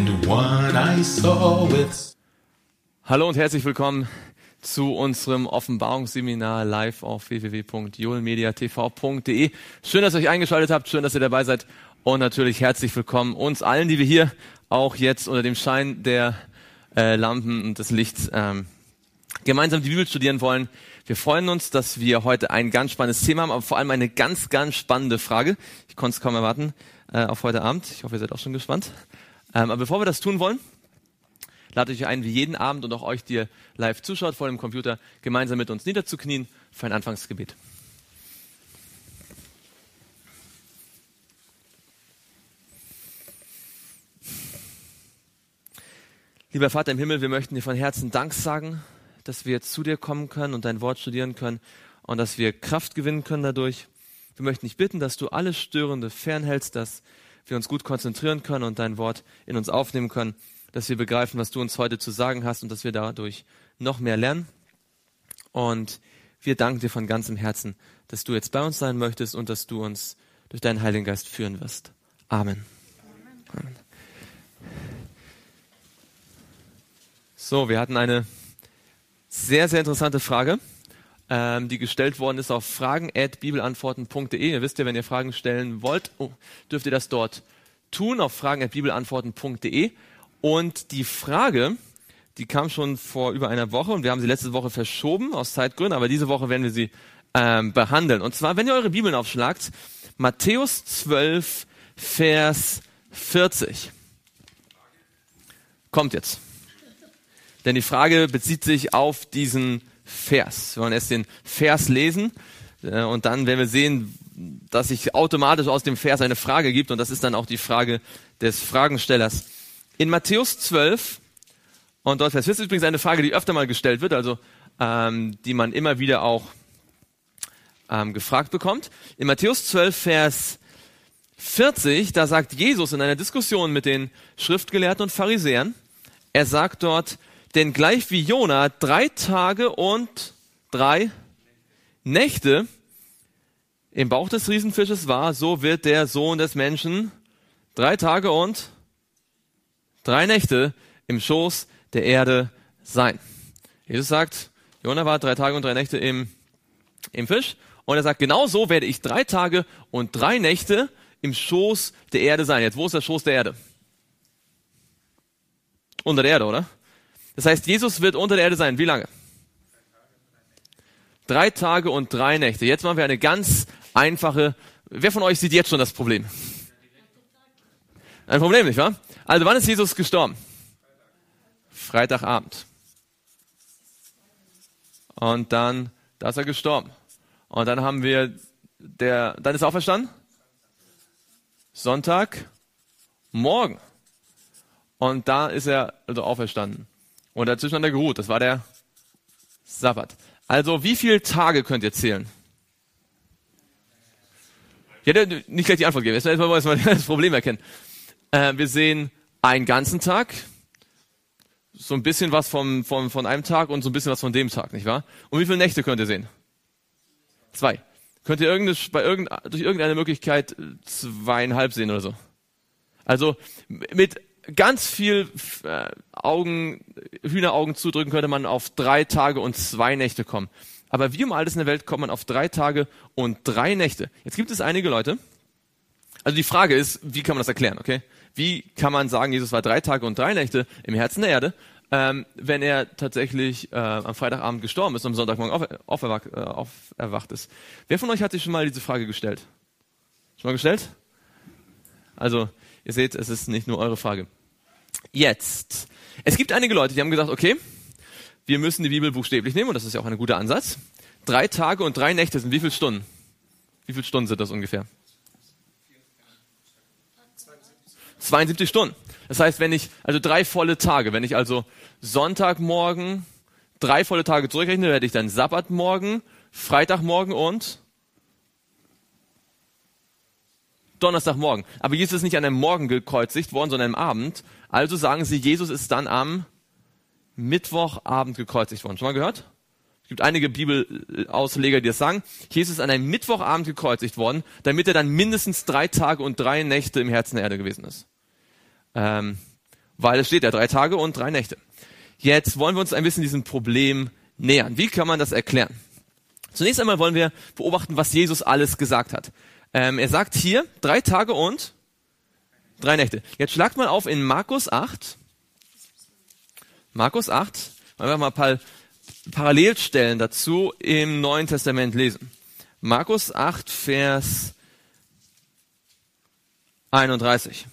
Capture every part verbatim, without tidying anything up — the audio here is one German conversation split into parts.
and one I saw with... Hallo und herzlich willkommen zu unserem Offenbarungsseminar live auf w w w punkt joelmediatv punkt de. Schön, dass ihr euch eingeschaltet habt, schön, dass ihr dabei seid und natürlich herzlich willkommen uns allen, die wir hier auch jetzt unter dem Schein der äh, Lampen und des Lichts ähm, gemeinsam die Bibel studieren wollen. Wir freuen uns, dass wir heute ein ganz spannendes Thema haben, aber vor allem eine ganz, ganz spannende Frage. Ich konnte es kaum erwarten äh, auf heute Abend. Ich hoffe, ihr seid auch schon gespannt. Ähm, aber bevor wir das tun wollen, lade ich euch ein, wie jeden Abend und auch euch, die ihr live zuschaut vor dem Computer, gemeinsam mit uns niederzuknien für ein Anfangsgebet. Lieber Vater im Himmel, wir möchten dir von Herzen Dank sagen, dass wir jetzt zu dir kommen können und dein Wort studieren können und dass wir Kraft gewinnen können dadurch. Wir möchten dich bitten, dass du alles Störende fernhältst, dass wir uns gut konzentrieren können und dein Wort in uns aufnehmen können, dass wir begreifen, was du uns heute zu sagen hast und dass wir dadurch noch mehr lernen. Und wir danken dir von ganzem Herzen, dass du jetzt bei uns sein möchtest und dass du uns durch deinen Heiligen Geist führen wirst. Amen. Amen. So, wir hatten eine sehr, sehr interessante Frage, ähm, die gestellt worden ist auf fragen at bibelantworten punkt de. Ihr wisst ja, wenn ihr Fragen stellen wollt, oh, dürft ihr das dort tun, auf fragen at bibelantworten punkt de. Und die Frage, die kam schon vor über einer Woche und wir haben sie letzte Woche verschoben aus Zeitgründen, aber diese Woche werden wir sie ähm, behandeln. Und zwar, wenn ihr eure Bibeln aufschlagt, Matthäus zwölf, Vers vierzig. Kommt jetzt. Denn die Frage bezieht sich auf diesen Vers. Wir wollen erst den Vers lesen äh, und dann werden wir sehen, dass sich automatisch aus dem Vers eine Frage gibt und das ist dann auch die Frage des Fragenstellers. In Matthäus zwölf, und dort Vers vierzig ist übrigens eine Frage, die öfter mal gestellt wird, also ähm, die man immer wieder auch ähm, gefragt bekommt. In Matthäus zwölf, Vers vierzig, da sagt Jesus in einer Diskussion mit den Schriftgelehrten und Pharisäern, er sagt dort, denn gleich wie Jona drei Tage und drei Nächte im Bauch des Riesenfisches war, so wird der Sohn des Menschen drei Tage und drei Nächte im Schoß der Erde sein. Jesus sagt, Jona war drei Tage und drei Nächte im, im Fisch. Und er sagt, genau so werde ich drei Tage und drei Nächte im Schoß der Erde sein. Jetzt, wo ist der Schoß der Erde? Unter der Erde, oder? Das heißt, Jesus wird unter der Erde sein. Wie lange? Drei Tage und drei Nächte. Jetzt machen wir eine ganz einfache... Wer von euch sieht jetzt schon das Problem? Ein Problem, nicht wahr? Also, wann ist Jesus gestorben? Freitagabend. Und dann, da ist er gestorben. Und dann haben wir, der, dann ist er auferstanden? Sonntagmorgen. Und da ist er also auferstanden. Und dazwischen hat er geruht. Das war der Sabbat. Also, wie viele Tage könnt ihr zählen? Ich hätte nicht gleich die Antwort geben. Jetzt müssen wir das Problem erkennen. Äh, wir sehen einen ganzen Tag, so ein bisschen was vom, vom, von einem Tag und so ein bisschen was von dem Tag, nicht wahr? Und wie viele Nächte könnt ihr sehen? Zwei. Könnt ihr irgende, bei irgend, durch irgendeine Möglichkeit zweieinhalb sehen oder so? Also mit ganz viel äh, Augen, Hühneraugen zudrücken könnte man auf drei Tage und zwei Nächte kommen. Aber wie um alles in der Welt kommt man auf drei Tage und drei Nächte? Jetzt gibt es einige Leute, also die Frage ist, wie kann man das erklären, okay? Wie kann man sagen, Jesus war drei Tage und drei Nächte im Herzen der Erde, ähm, wenn er tatsächlich äh, am Freitagabend gestorben ist und am Sonntagmorgen auf, auferwacht, äh, auferwacht ist? Wer von euch hat sich schon mal diese Frage gestellt? Schon mal gestellt? Also, ihr seht, es ist nicht nur eure Frage. Jetzt. Es gibt einige Leute, die haben gesagt, okay, wir müssen die Bibel buchstäblich nehmen und das ist ja auch ein guter Ansatz. Drei Tage und drei Nächte sind wie viele Stunden? Wie viele Stunden sind das ungefähr? zweiundsiebzig Stunden. Das heißt, wenn ich, also drei volle Tage, wenn ich also Sonntagmorgen drei volle Tage zurückrechne, hätte ich dann Sabbatmorgen, Freitagmorgen und Donnerstagmorgen. Aber Jesus ist nicht an einem Morgen gekreuzigt worden, sondern am Abend. Also sagen sie, Jesus ist dann am Mittwochabend gekreuzigt worden. Schon mal gehört? Es gibt einige Bibelausleger, die das sagen. Jesus ist an einem Mittwochabend gekreuzigt worden, damit er dann mindestens drei Tage und drei Nächte im Herzen der Erde gewesen ist. Ähm, weil es steht ja drei Tage und drei Nächte. Jetzt wollen wir uns ein bisschen diesem Problem nähern. Wie kann man das erklären? Zunächst einmal wollen wir beobachten, was Jesus alles gesagt hat. Ähm, er sagt hier drei Tage und drei Nächte. Jetzt schlagt mal auf in Markus acht. Markus acht. Wollen wir mal ein paar Parallelstellen dazu im Neuen Testament lesen. Markus acht, Vers einunddreißig.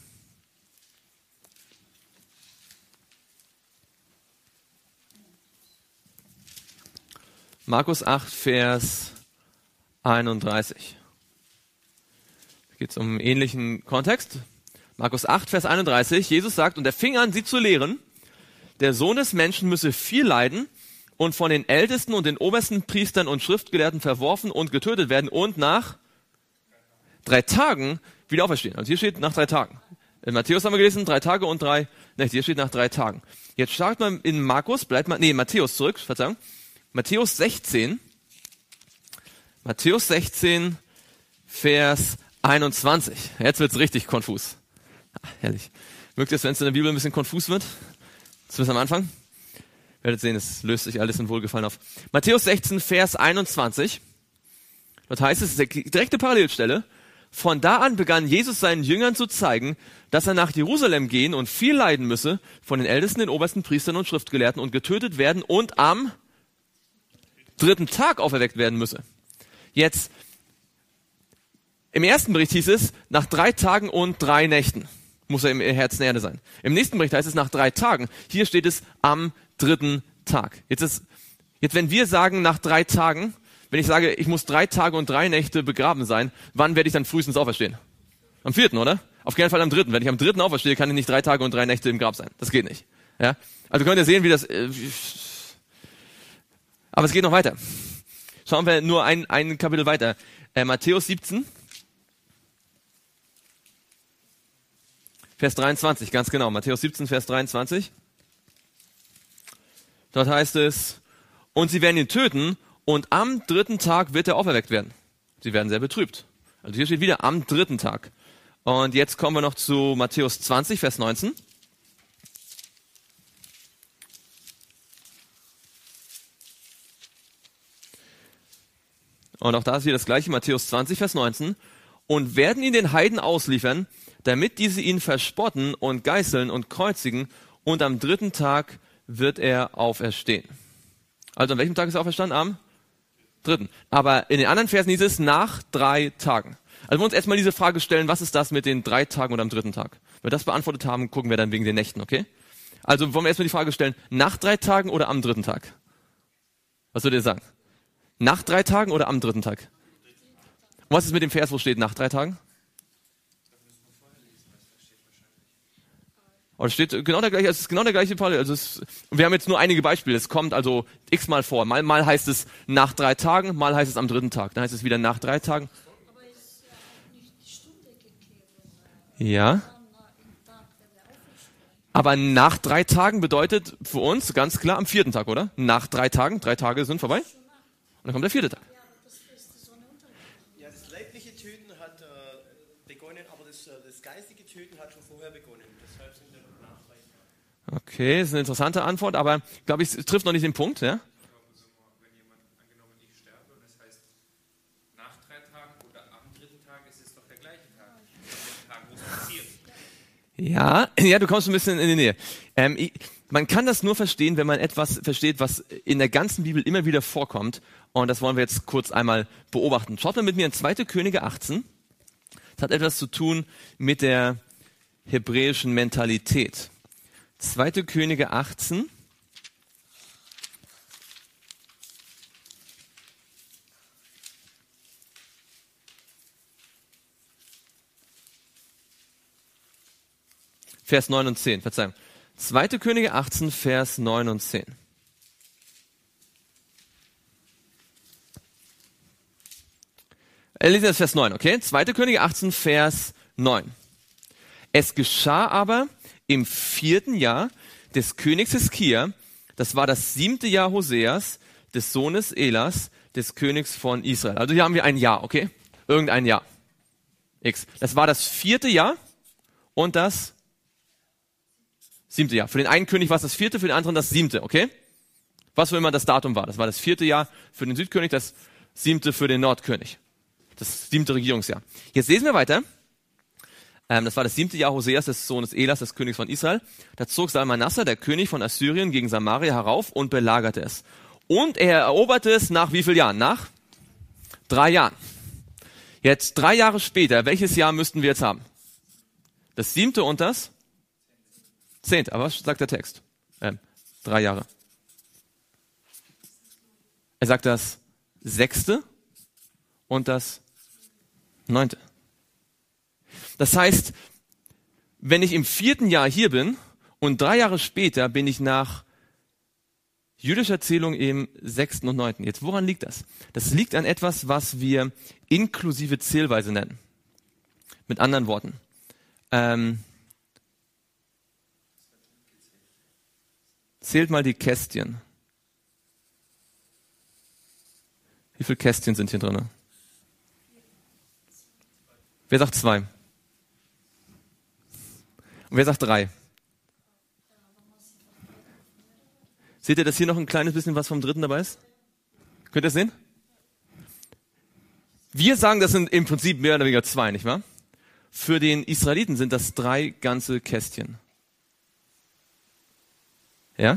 Markus acht, Vers einunddreißig. Da geht es um einen ähnlichen Kontext. Markus acht, Vers einunddreißig. Jesus sagt, und er fing an, sie zu lehren, der Sohn des Menschen müsse viel leiden und von den Ältesten und den obersten Priestern und Schriftgelehrten verworfen und getötet werden und nach drei Tagen wieder auferstehen. Also hier steht nach drei Tagen. In Matthäus haben wir gelesen, drei Tage und drei Nächte. Hier steht nach drei Tagen. Jetzt startet man in Markus, bleibt mal, nee, Matthäus zurück, Verzeihung. Matthäus sechzehn. Matthäus sechzehn, Vers einundzwanzig. Jetzt wird's richtig konfus. Ah, herrlich. Mögt ihr es, wenn es in der Bibel ein bisschen konfus wird? Zumindest am Anfang. Werdet sehen, es löst sich alles in Wohlgefallen auf. Matthäus sechzehn, Vers einundzwanzig. Dort heißt es, die direkte Parallelstelle. Von da an begann Jesus seinen Jüngern zu zeigen, dass er nach Jerusalem gehen und viel leiden müsse, von den Ältesten, den obersten Priestern und Schriftgelehrten und getötet werden und am dritten Tag auferweckt werden müsse. Jetzt, im ersten Bericht hieß es, nach drei Tagen und drei Nächten muss er im Herzen der Erde sein. Im nächsten Bericht heißt es nach drei Tagen. Hier steht es am dritten Tag. Jetzt ist, jetzt wenn wir sagen nach drei Tagen, wenn ich sage, ich muss drei Tage und drei Nächte begraben sein, wann werde ich dann frühestens auferstehen? Am vierten, oder? Auf keinen Fall am dritten. Wenn ich am dritten auferstehe, kann ich nicht drei Tage und drei Nächte im Grab sein. Das geht nicht. Ja? Also könnt ihr sehen, wie das, äh, aber es geht noch weiter. Schauen wir nur ein, ein Kapitel weiter. Äh, Matthäus siebzehn. Vers dreiundzwanzig, ganz genau. Matthäus siebzehn, Vers dreiundzwanzig. Dort heißt es, und sie werden ihn töten und am dritten Tag wird er auferweckt werden. Sie werden sehr betrübt. Also hier steht wieder am dritten Tag. Und jetzt kommen wir noch zu Matthäus zwanzig, Vers neunzehn. Und auch da ist hier das gleiche, Matthäus zwanzig, Vers neunzehn. Und werden ihn den Heiden ausliefern, damit diese ihn verspotten und geißeln und kreuzigen, und am dritten Tag wird er auferstehen. Also an welchem Tag ist er auferstanden? Am dritten. Aber in den anderen Versen hieß es nach drei Tagen. Also wir uns erstmal diese Frage stellen, was ist das mit den drei Tagen und am dritten Tag? Wenn wir das beantwortet haben, gucken wir dann wegen den Nächten, okay? Also wollen wir erstmal die Frage stellen, nach drei Tagen oder am dritten Tag? Was würdet ihr sagen? Nach drei Tagen oder am dritten Tag? Und was ist mit dem Vers, wo steht nach drei Tagen? Oh, das steht genau der gleiche, es ist genau der gleiche Fall. Also es, wir haben jetzt nur einige Beispiele. Es kommt also x-mal vor. Mal, mal heißt es nach drei Tagen, mal heißt es am dritten Tag. Dann heißt es wieder nach drei Tagen. Aber es ist ja nicht die Stunde geklärt. Ja. Aber nach drei Tagen bedeutet für uns ganz klar am vierten Tag, oder? Nach drei Tagen, drei Tage sind vorbei. Und dann kommt der vierte Tag. Ja, aber das ist die Sonne untergegangen. Ja, das leibliche Töten hat äh, begonnen, aber das, äh, das geistige Töten hat schon vorher begonnen. Deshalb sind wir noch nach drei Tagen. Okay, das ist eine interessante Antwort, aber glaube ich, es trifft noch nicht den Punkt, ja? Wenn jemand angenommen, ich sterbe und es heißt nach drei Tagen oder am dritten Tag, ist es doch der gleiche Tag. Der Tag, wo es passiert. Ja, ja, du kommst ein bisschen in die Nähe. Ähm, ich, man kann das nur verstehen, wenn man etwas versteht, was in der ganzen Bibel immer wieder vorkommt. Und das wollen wir jetzt kurz einmal beobachten. Schaut mal mit mir in zweite Könige achtzehn. Das hat etwas zu tun mit der hebräischen Mentalität. zweite Könige achtzehn. Vers neun und zehn, Verzeihung. zweite Könige achtzehn, Vers neun und zehn. Wir lesen jetzt Vers neun, okay? zweite Könige achtzehn, Vers neun. Es geschah aber im vierten Jahr des Königs Hiskia, das war das siebte Jahr Hoseas, des Sohnes Elas, des Königs von Israel. Also hier haben wir ein Jahr, okay? Irgendein Jahr. X. Das war das vierte Jahr und das Siebte Jahr. Für den einen König war es das vierte, für den anderen das siebte, okay? Was auch immer das Datum war. Das war das vierte Jahr für den Südkönig, das siebte für den Nordkönig. Das siebte Regierungsjahr. Jetzt lesen wir weiter. Ähm, das war das siebte Jahr Hoseas, des Sohnes Elas, des Königs von Israel. Da zog Salmanassar, der König von Assyrien, gegen Samaria herauf und belagerte es. Und er eroberte es nach wie vielen Jahren? Nach drei Jahren. Jetzt drei Jahre später, welches Jahr müssten wir jetzt haben? Das siebte und das zehnte. Aber was sagt der Text? Ähm, drei Jahre. Er sagt das sechste und das neunte. Das heißt, wenn ich im vierten Jahr hier bin und drei Jahre später bin ich nach jüdischer Zählung im sechsten und neunten. Jetzt, woran liegt das? Das liegt an etwas, was wir inklusive Zählweise nennen. Mit anderen Worten. Ähm, zählt mal die Kästchen. Wie viele Kästchen sind hier drin? Wer sagt zwei? Und wer sagt drei? Seht ihr, dass hier noch ein kleines bisschen was vom dritten dabei ist? Könnt ihr das sehen? Wir sagen, das sind im Prinzip mehr oder weniger zwei, nicht wahr? Für den Israeliten sind das drei ganze Kästchen. Ja?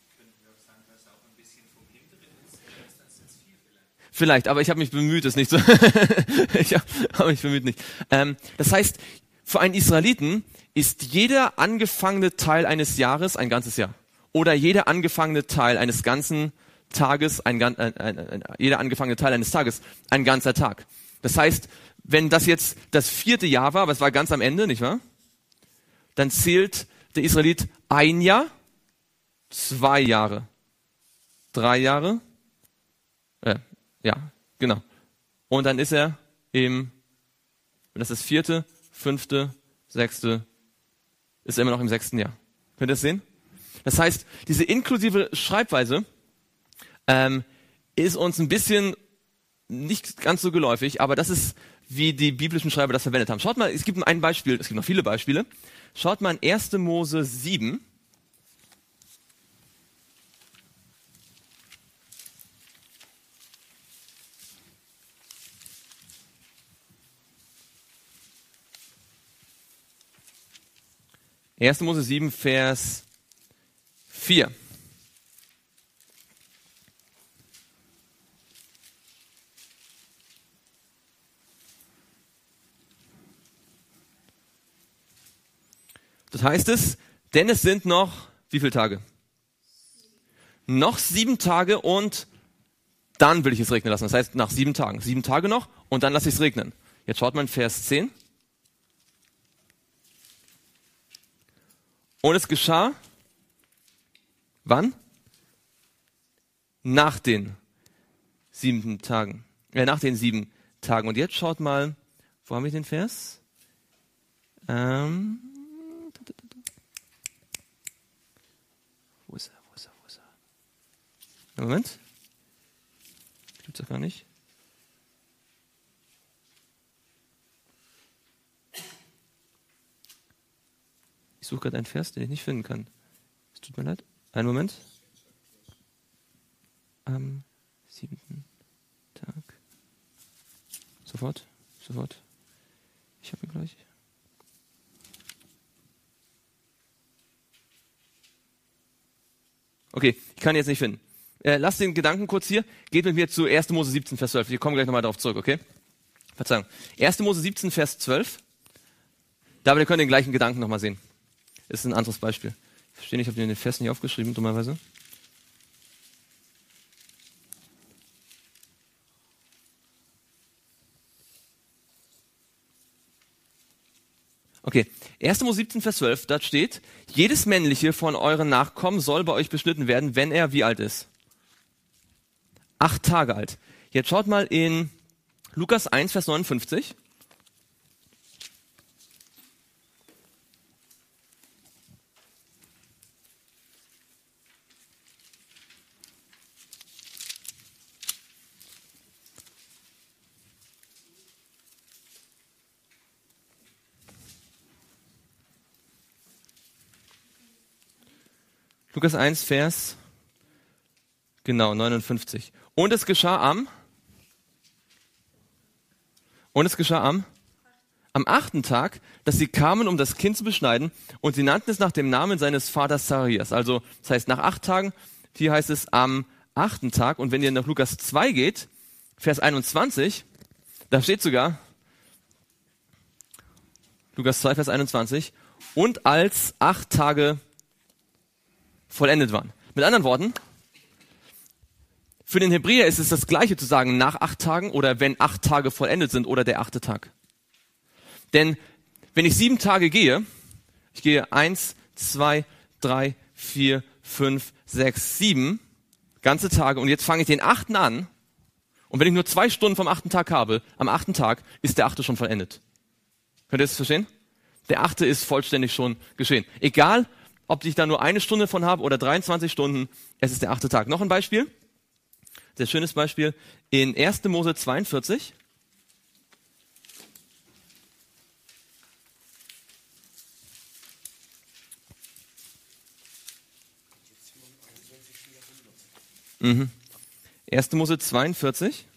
Vielleicht, aber ich habe mich bemüht, es nicht so. ich habe mich bemüht nicht. Ähm, das heißt, für einen Israeliten ist jeder angefangene Teil eines Jahres ein ganzes Jahr. Oder jeder angefangene Teil eines ganzen Tages, ein, ein, ein, ein, jeder angefangene Teil eines Tages, ein ganzer Tag. Das heißt, wenn das jetzt das vierte Jahr war, aber es war ganz am Ende, nicht wahr? Dann zählt der Israelit ein Jahr, zwei Jahre, drei Jahre, äh, ja, genau. Und dann ist er im, das ist das vierte, fünfte, sechste, ist er immer noch im sechsten Jahr. Könnt ihr das sehen? Das heißt, diese inklusive Schreibweise ähm, ist uns ein bisschen nicht ganz so geläufig, aber das ist, wie die biblischen Schreiber das verwendet haben. Schaut mal, es gibt ein Beispiel, es gibt noch viele Beispiele. Schaut mal in erste Mose sieben. erste Mose sieben, Vers vier. Das heißt es, denn es sind noch, wie viele Tage? Noch sieben Tage und dann will ich es regnen lassen. Das heißt, nach sieben Tagen. Sieben Tage noch und dann lasse ich es regnen. Jetzt schaut mal in Vers zehn. Und es geschah, wann? Nach den sieben Tagen. Äh, nach den sieben Tagen. Und jetzt schaut mal, wo habe ich den Vers? Ähm, wo ist er, wo ist er, wo ist er? Moment. Gibt's doch gar nicht. Ich suche gerade einen Vers, den ich nicht finden kann. Es tut mir leid. Einen Moment. Am siebten Tag. Sofort, sofort. Ich habe ihn gleich. Okay, ich kann ihn jetzt nicht finden. Äh, lasst den Gedanken kurz hier. Geht mit mir zu erste Mose siebzehn, Vers zwölf. Wir kommen gleich nochmal darauf zurück, okay? Verzeihung. erste Mose siebzehn, Vers zwölf. Da aber ihr könnt den gleichen Gedanken nochmal sehen. Ist ein anderes Beispiel. Ich verstehe nicht, ich habe den Vers nicht aufgeschrieben, dummerweise. Okay, erste Mose siebzehn, Vers zwölf, da steht, jedes männliche von euren Nachkommen soll bei euch beschnitten werden, wenn er wie alt ist? Acht Tage alt. Jetzt schaut mal in Lukas eins, Vers neunundfünfzig. Lukas eins, Vers, genau, neunundfünfzig. Und es geschah am, und es geschah am, am achten Tag, dass sie kamen, um das Kind zu beschneiden, und sie nannten es nach dem Namen seines Vaters Zacharias. Also, das heißt, nach acht Tagen, hier heißt es am achten Tag. Und wenn ihr nach Lukas zwei geht, Vers einundzwanzig, da steht sogar, Lukas zwei, Vers einundzwanzig, und als acht Tage vollendet waren. Mit anderen Worten, für den Hebräer ist es das Gleiche zu sagen, nach acht Tagen oder wenn acht Tage vollendet sind oder der achte Tag. Denn wenn ich sieben Tage gehe, ich gehe eins, zwei, drei, vier, fünf, sechs, sieben ganze Tage und jetzt fange ich den achten an und wenn ich nur zwei Stunden vom achten Tag habe, am achten Tag ist der achte schon vollendet. Könnt ihr das verstehen? Der achte ist vollständig schon geschehen. Egal, ob ich da nur eine Stunde von habe oder dreiundzwanzig Stunden, es ist der achte Tag. Noch ein Beispiel, sehr schönes Beispiel, in erster Mose zweiundvierzig. Mhm. erster Mose zweiundvierzig.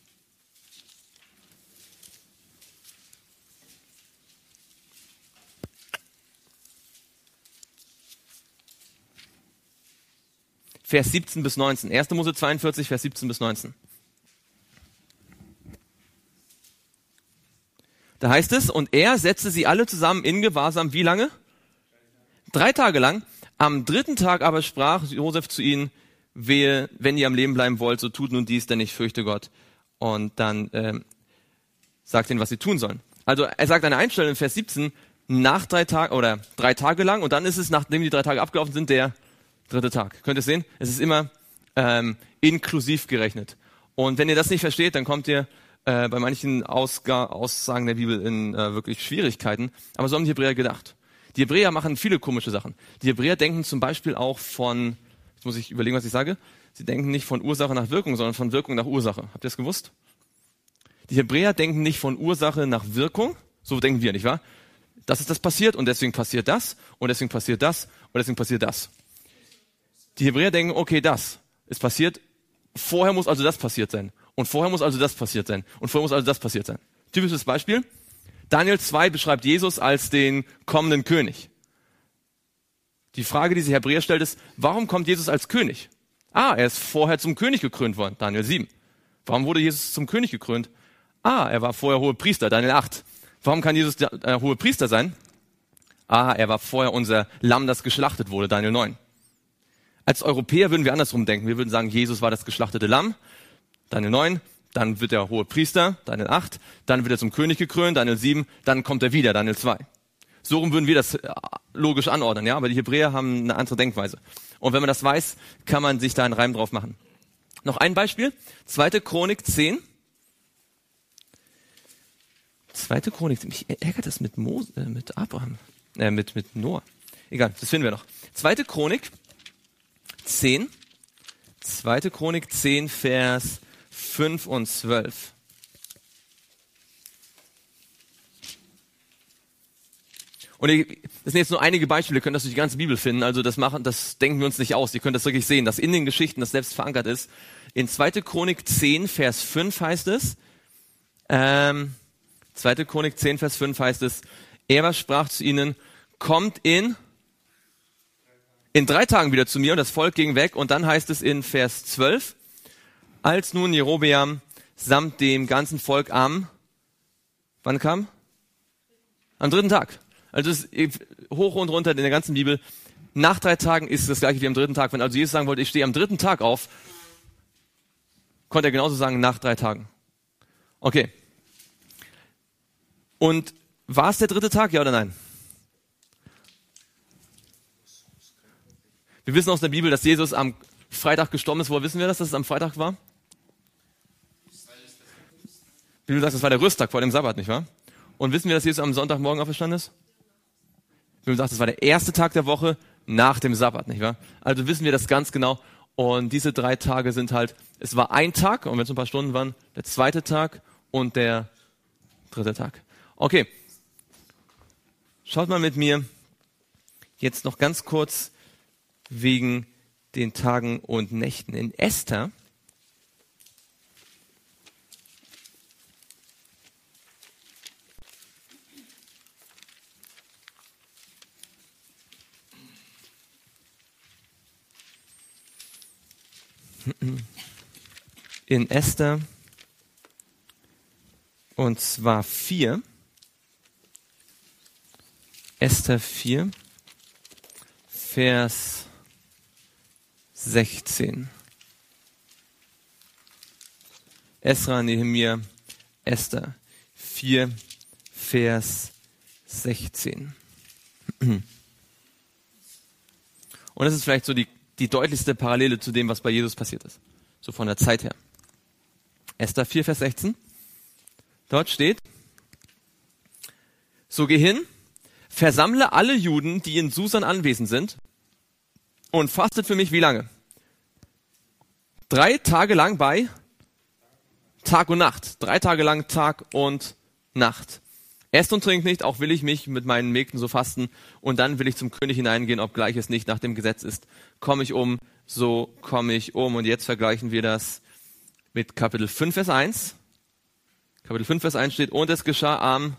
Vers siebzehn bis neunzehn. erster Mose zweiundvierzig, Vers siebzehn bis neunzehn. Da heißt es, und er setzte sie alle zusammen in Gewahrsam, wie lange? Drei Tage lang. Am dritten Tag aber sprach Josef zu ihnen, wehe, wenn ihr am Leben bleiben wollt, so tut nun dies, denn ich fürchte Gott. Und dann ähm, sagt ihnen, was sie tun sollen. Also er sagt eine Einstellung in Vers siebzehn, nach drei Tagen oder drei Tage lang, und dann ist es, nachdem die drei Tage abgelaufen sind, der dritte Tag. Könnt ihr sehen? Es ist immer ähm, inklusiv gerechnet. Und wenn ihr das nicht versteht, dann kommt ihr äh, bei manchen Ausga- Aussagen der Bibel in äh, wirklich Schwierigkeiten. Aber so haben die Hebräer gedacht. Die Hebräer machen viele komische Sachen. Die Hebräer denken zum Beispiel auch von, jetzt muss ich überlegen, was ich sage, sie denken nicht von Ursache nach Wirkung, sondern von Wirkung nach Ursache. Habt ihr das gewusst? Die Hebräer denken nicht von Ursache nach Wirkung, so denken wir, nicht wahr? Das ist das passiert und deswegen passiert das und deswegen passiert das und deswegen passiert das. Die Hebräer denken, okay, das ist passiert, vorher muss also das passiert sein. Und vorher muss also das passiert sein. Und vorher muss also das passiert sein. Typisches Beispiel. Daniel zwei beschreibt Jesus als den kommenden König. Die Frage, die sich Hebräer stellt, ist, warum kommt Jesus als König? Ah, er ist vorher zum König gekrönt worden. Daniel sieben. Warum wurde Jesus zum König gekrönt? Ah, er war vorher Hohepriester. Daniel acht. Warum kann Jesus der äh, Hohepriester sein? Ah, er war vorher unser Lamm, das geschlachtet wurde. Daniel neun. Als Europäer würden wir andersrum denken. Wir würden sagen, Jesus war das geschlachtete Lamm, Daniel neun, dann wird er Hohepriester, Daniel acht, dann wird er zum König gekrönt, Daniel sieben, dann kommt er wieder, Daniel zwei. So rum würden wir das logisch anordnen, ja, aber die Hebräer haben eine andere Denkweise. Und wenn man das weiß, kann man sich da einen Reim drauf machen. Noch ein Beispiel, zweite Chronik zehn. zweite Chronik, mich ärgert das mit Mose, äh, mit Abraham, äh, mit, mit Noah. Egal, das finden wir noch. zweite Chronik zehn, zweite Chronik zehn, Vers fünf und zwölf. Und das sind jetzt nur einige Beispiele, ihr könnt das durch die ganze Bibel finden, also das machen, das denken wir uns nicht aus, ihr könnt das wirklich sehen, dass in den Geschichten das selbst verankert ist. In zweite Chronik zehn, Vers fünf heißt es, ähm, zweite Chronik zehn, Vers fünf heißt es, er aber sprach zu ihnen, kommt in in drei Tagen wieder zu mir, und das Volk ging weg. Und dann heißt es in Vers zwölf, als nun Jerobeam samt dem ganzen Volk am, wann kam? Am dritten Tag. Also es ist hoch und runter in der ganzen Bibel. Nach drei Tagen ist es das gleiche wie am dritten Tag. Wenn also Jesus sagen wollte, ich stehe am dritten Tag auf, konnte er genauso sagen, nach drei Tagen. Okay. Und war es der dritte Tag, ja oder nein? Wir wissen aus der Bibel, dass Jesus am Freitag gestorben ist. Woher wissen wir das, dass es am Freitag war? Die Bibel sagt, es war der Rüsttag vor dem Sabbat, nicht wahr? Und wissen wir, dass Jesus am Sonntagmorgen auferstanden ist? Die Bibel sagt, es war der erste Tag der Woche nach dem Sabbat, nicht wahr? Also wissen wir das ganz genau. Und diese drei Tage sind halt, es war ein Tag, und wenn es ein paar Stunden waren, der zweite Tag und der dritte Tag. Okay. Schaut mal mit mir jetzt noch ganz kurz wegen den Tagen und Nächten. In Esther in Esther und zwar vier. Esther vier, Vers sechzehn. Esra, Nehemia, Esther vier, Vers sechzehn. Und das ist vielleicht so die, die deutlichste Parallele zu dem, was bei Jesus passiert ist. So von der Zeit her. Esther vier, Vers sechzehn. Dort steht: So geh hin, versammle alle Juden, die in Susan anwesend sind, und fastet für mich wie lange? Drei Tage lang bei Tag und Nacht. Drei Tage lang Tag und Nacht. Esst und trinkt nicht, auch will ich mich mit meinen Mägden so fasten, und dann will ich zum König hineingehen, obgleich es nicht nach dem Gesetz ist. Komme ich um, so komme ich um. Und jetzt vergleichen wir das mit Kapitel fünf, Vers eins. Kapitel fünf, Vers eins steht: Und es geschah am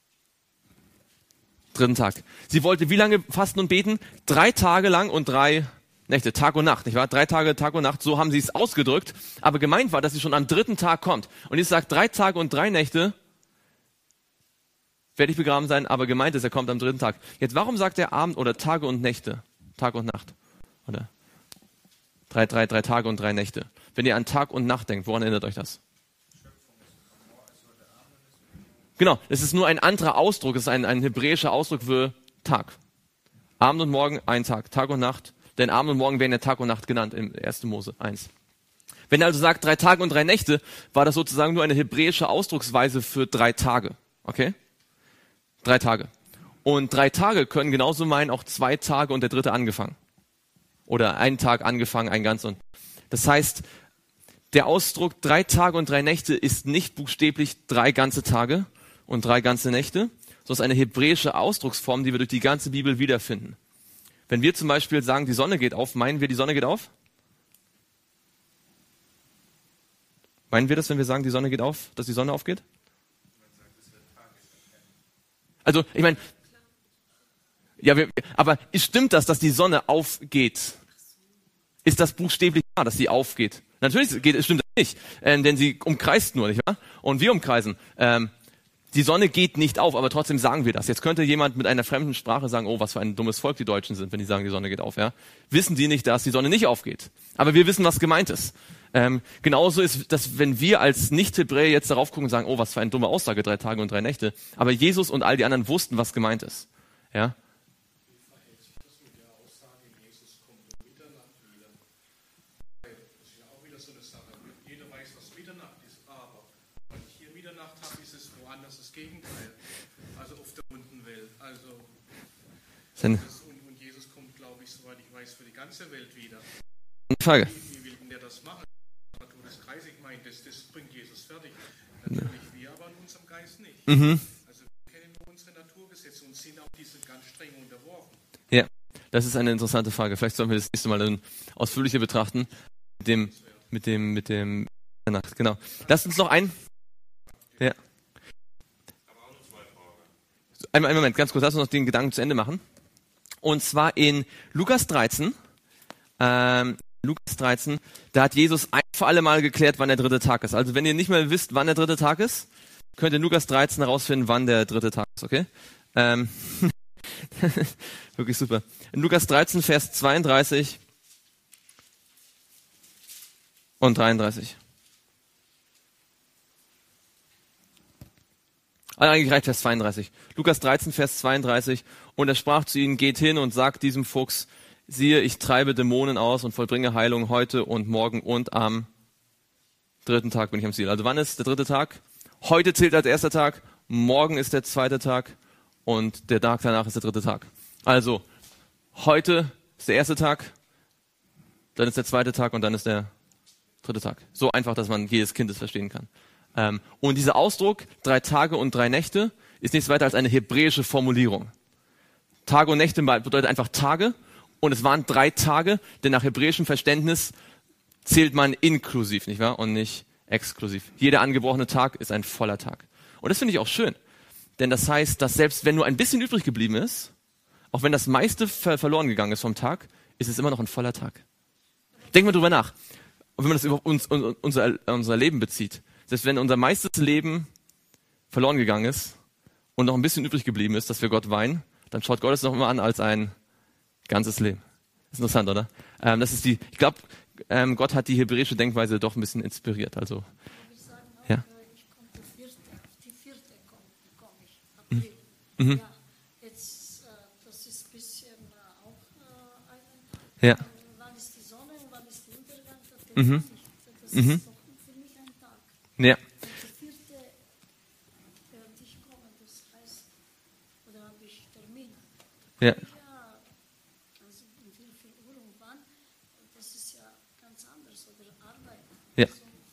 dritten Tag. Sie wollte wie lange fasten und beten? Drei Tage lang und drei Nächte, Tag und Nacht, nicht wahr? Drei Tage, Tag und Nacht, so haben sie es ausgedrückt. Aber gemeint war, dass sie schon am dritten Tag kommt. Und jetzt sagt, drei Tage und drei Nächte werde ich begraben sein, aber gemeint ist, er kommt am dritten Tag. Jetzt, warum sagt er Abend oder Tage und Nächte? Tag und Nacht. Oder drei, drei, drei Tage und drei Nächte. Wenn ihr an Tag und Nacht denkt, woran erinnert euch das? Genau, es ist nur ein anderer Ausdruck, es ist ein, ein hebräischer Ausdruck für Tag. Abend und Morgen, ein Tag, Tag und Nacht. Denn Abend und Morgen werden ja Tag und Nacht genannt im ersten Mose eins. Wenn er also sagt, drei Tage und drei Nächte, war das sozusagen nur eine hebräische Ausdrucksweise für drei Tage. Okay? Drei Tage. Und drei Tage können genauso meinen, auch zwei Tage und der dritte angefangen. Oder ein Tag angefangen, ein ganz. Und das heißt, der Ausdruck drei Tage und drei Nächte ist nicht buchstäblich drei ganze Tage und drei ganze Nächte, sondern ist eine hebräische Ausdrucksform, die wir durch die ganze Bibel wiederfinden. Wenn wir zum Beispiel sagen, die Sonne geht auf, meinen wir, die Sonne geht auf? Meinen wir das, wenn wir sagen, die Sonne geht auf, dass die Sonne aufgeht? Also, ich meine, ja, wir, aber stimmt das, dass die Sonne aufgeht? Ist das buchstäblich wahr, dass sie aufgeht? Natürlich geht, stimmt das nicht, äh, denn sie umkreist nur, nicht wahr? Und wir umkreisen. Ähm, die Sonne geht nicht auf, aber trotzdem sagen wir das. Jetzt könnte jemand mit einer fremden Sprache sagen, oh, was für ein dummes Volk die Deutschen sind, wenn die sagen, die Sonne geht auf. Ja? Wissen die nicht, dass die Sonne nicht aufgeht? Aber wir wissen, was gemeint ist. Ähm, genauso ist das, wenn wir als Nicht-Hebräer jetzt darauf gucken und sagen, oh, was für eine dumme Aussage, drei Tage und drei Nächte. Aber Jesus und all die anderen wussten, was gemeint ist. Ja? Und, und Jesus kommt, glaube ich, soweit ich weiß, für die ganze Welt wieder. Frage. Wie will denn der das machen? Todeskreis, ich meine, das, das bringt Jesus fertig. Natürlich wir, aber in unserem Geist nicht. Mhm. Also wir kennen nur unsere Naturgesetze und sind auch diesen ganz streng unterworfen. Ja, das ist eine interessante Frage. Vielleicht sollen wir das nächste Mal dann ausführlicher betrachten. Mit dem, mit dem, mit dem, der Nacht, genau. Lasst uns noch ein, ja. Einen, einen Moment, ganz kurz, lass uns noch den Gedanken zu Ende machen. Und zwar in Lukas dreizehn, ähm, Lukas dreizehn, da hat Jesus ein für alle Mal geklärt, wann der dritte Tag ist. Also wenn ihr nicht mehr wisst, wann der dritte Tag ist, könnt ihr in Lukas dreizehn herausfinden, wann der dritte Tag ist, okay? Ähm, wirklich super. In Lukas dreizehn, Vers zweiunddreißig und dreiunddreißig. Also eigentlich reicht Vers zweiunddreißig. Lukas dreizehn, Vers zweiunddreißig. Und er sprach zu ihnen, geht hin und sagt diesem Fuchs, siehe, ich treibe Dämonen aus und vollbringe Heilung heute und morgen und am dritten Tag bin ich am Ziel. Also wann ist der dritte Tag? Heute zählt als erster Tag, morgen ist der zweite Tag und der Tag danach ist der dritte Tag. Also heute ist der erste Tag, dann ist der zweite Tag und dann ist der dritte Tag. So einfach, dass man jedes Kind es verstehen kann. Ähm, und dieser Ausdruck, drei Tage und drei Nächte, ist nichts weiter als eine hebräische Formulierung. Tage und Nächte bedeutet einfach Tage Und es waren drei Tage, denn nach hebräischem Verständnis zählt man inklusiv, nicht wahr? Und nicht exklusiv. Jeder angebrochene Tag ist ein voller Tag. Und das finde ich auch schön. Denn das heißt, dass selbst wenn nur ein bisschen übrig geblieben ist, auch wenn das meiste ver- verloren gegangen ist vom Tag, ist es immer noch ein voller Tag. Denken wir drüber nach. Und wenn man das über uns, unser, unser Leben bezieht. Selbst wenn unser meistes Leben verloren gegangen ist und noch ein bisschen übrig geblieben ist, dass wir Gott weihen, dann schaut Gott es noch immer an als ein ganzes Leben. Das ist interessant, oder? Ähm, das ist die, ich glaube, ähm, Gott hat die hebräische Denkweise doch ein bisschen inspiriert. Also, Wir sagen auch, ja. äh, ich komme der vierte, auf die vierte komme komm ich, April. Mhm. Ja, jetzt, äh, das ist ein bisschen äh, auch äh, eine, Ja. äh, wann ist die Sonne und wann ist der Untergang, das weiß Mhm. ich nicht. Das Mhm. ist doch für mich ein Tag. Ja. Und der vierte werde ich kommen, das heißt, oder habe ich Termin? Ja. Ja, also um wie viel Uhr und wann, das ist ja ganz anders, oder Arbeit. Ja.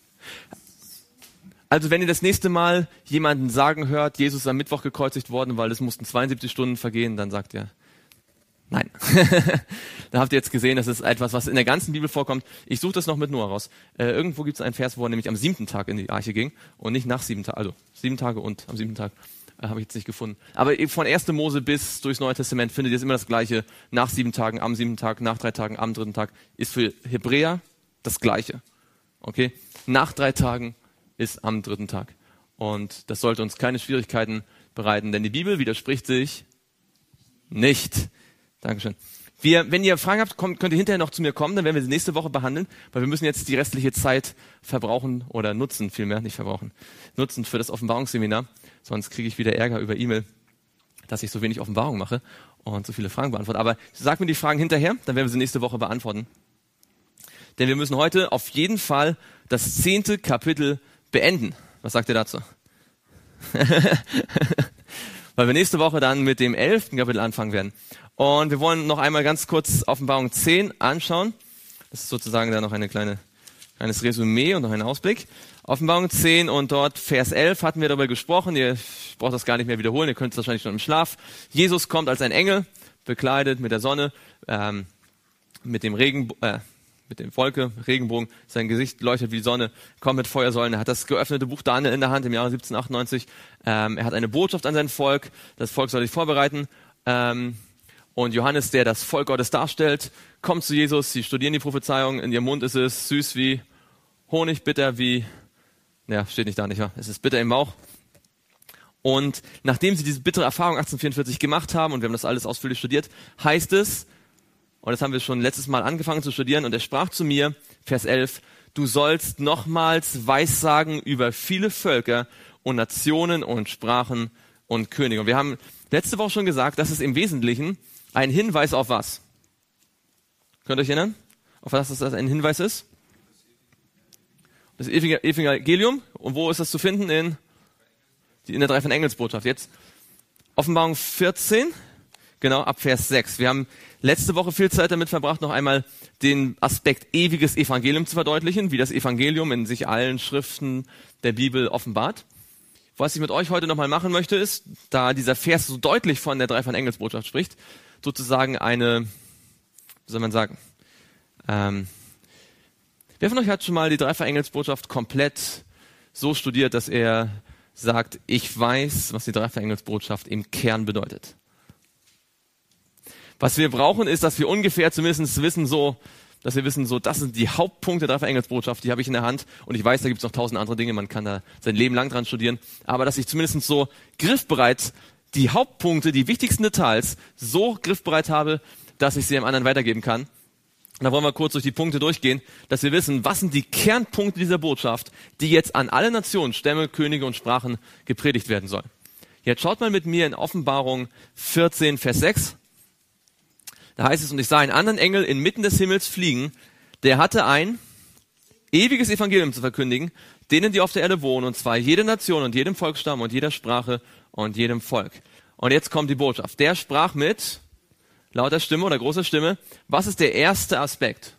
Also wenn ihr das nächste Mal jemanden sagen hört, Jesus ist am Mittwoch gekreuzigt worden, weil es mussten zweiundsiebzig Stunden vergehen, dann sagt ihr, nein. Da habt ihr jetzt gesehen, das ist etwas, was in der ganzen Bibel vorkommt. Ich suche das noch mit Noah raus. Äh, irgendwo gibt es einen Vers, wo er nämlich am siebten Tag in die Arche ging und nicht nach sieben Tagen, also sieben Tage und am siebten Tag. Äh, habe ich jetzt nicht gefunden. Aber von ersten Mose bis durchs Neue Testament findet ihr es immer das Gleiche. Nach sieben Tagen, am siebten Tag, nach drei Tagen, am dritten Tag. Ist für Hebräer das Gleiche. Okay? Nach drei Tagen ist am dritten Tag. Und das sollte uns keine Schwierigkeiten bereiten, denn die Bibel widerspricht sich nicht. Dankeschön. Wir, wenn ihr Fragen habt, kommt, könnt ihr hinterher noch zu mir kommen, dann werden wir sie nächste Woche behandeln, weil wir müssen jetzt die restliche Zeit verbrauchen oder nutzen, vielmehr, nicht verbrauchen, nutzen für das Offenbarungsseminar. Sonst kriege ich wieder Ärger über E-Mail, dass ich so wenig Offenbarung mache und so viele Fragen beantworte. Aber sag mir die Fragen hinterher, dann werden wir sie nächste Woche beantworten. Denn wir müssen heute auf jeden Fall das zehnte Kapitel beenden. Was sagt ihr dazu? Weil wir nächste Woche dann mit dem elften Kapitel anfangen werden. Und wir wollen noch einmal ganz kurz Offenbarung zehn anschauen. Das ist sozusagen dann noch eine kleine, kleines Resümee und noch ein Ausblick. Offenbarung zehn und dort Vers elf hatten wir darüber gesprochen. Ihr braucht das gar nicht mehr wiederholen, ihr könnt es wahrscheinlich schon im Schlaf. Jesus kommt als ein Engel, bekleidet mit der Sonne, ähm, mit dem Regen, äh, mit dem Wolke, Regenbogen, sein Gesicht leuchtet wie die Sonne, kommt mit Feuersäulen, er hat das geöffnete Buch Daniel in der Hand im Jahre siebzehnhundertachtundneunzig. Ähm, er hat eine Botschaft an sein Volk, das Volk soll sich vorbereiten. Ähm, und Johannes, der das Volk Gottes darstellt, kommt zu Jesus, sie studieren die Prophezeiung, in ihrem Mund ist es süß wie Honig, bitter wie, ja, steht nicht da, nicht wahr? Es ist bitter im Bauch. Und nachdem sie diese bittere Erfahrung achtzehnhundertvierundvierzig gemacht haben, und wir haben das alles ausführlich studiert, heißt es, und das haben wir schon letztes Mal angefangen zu studieren, und er sprach zu mir, Vers elf, du sollst nochmals Weissagen über viele Völker und Nationen und Sprachen und Könige. Und wir haben letzte Woche schon gesagt, das ist im Wesentlichen ein Hinweis auf was? Könnt ihr euch erinnern? Auf was das ein Hinweis ist? Das Evangelium. Und wo ist das zu finden? In, in der Dreifach Engelsbotschaft. Jetzt Offenbarung vierzehn, genau, ab Vers sechs. Wir haben letzte Woche viel Zeit damit verbracht, noch einmal den Aspekt ewiges Evangelium zu verdeutlichen, wie das Evangelium in sich allen Schriften der Bibel offenbart. Was ich mit euch heute nochmal machen möchte, ist, da dieser Vers so deutlich von der Dreifach Engelsbotschaft spricht, sozusagen eine, wie soll man sagen, ähm, wer von euch hat schon mal die Dreifach Engelsbotschaft komplett so studiert, dass er sagt, ich weiß, was die Dreifach Engelsbotschaft im Kern bedeutet? Was wir brauchen, ist, dass wir ungefähr zumindest wissen, so, dass wir wissen, so, das sind die Hauptpunkte der Dreifach Engelsbotschaft, die habe ich in der Hand. Und ich weiß, da gibt es noch tausend andere Dinge, man kann da sein Leben lang dran studieren. Aber dass ich zumindest so griffbereit die Hauptpunkte, die wichtigsten Details so griffbereit habe, dass ich sie dem anderen weitergeben kann. Und da wollen wir kurz durch die Punkte durchgehen, dass wir wissen, was sind die Kernpunkte dieser Botschaft, die jetzt an alle Nationen, Stämme, Könige und Sprachen gepredigt werden sollen. Jetzt schaut mal mit mir in Offenbarung vierzehn, Vers sechs. Da heißt es, und ich sah einen anderen Engel inmitten des Himmels fliegen, der hatte ein ewiges Evangelium zu verkündigen, denen, die auf der Erde wohnen, und zwar jede Nation und jedem Volksstamm und jeder Sprache und jedem Volk. Und jetzt kommt die Botschaft. Der sprach mit lauter Stimme oder großer Stimme. Was ist der erste Aspekt?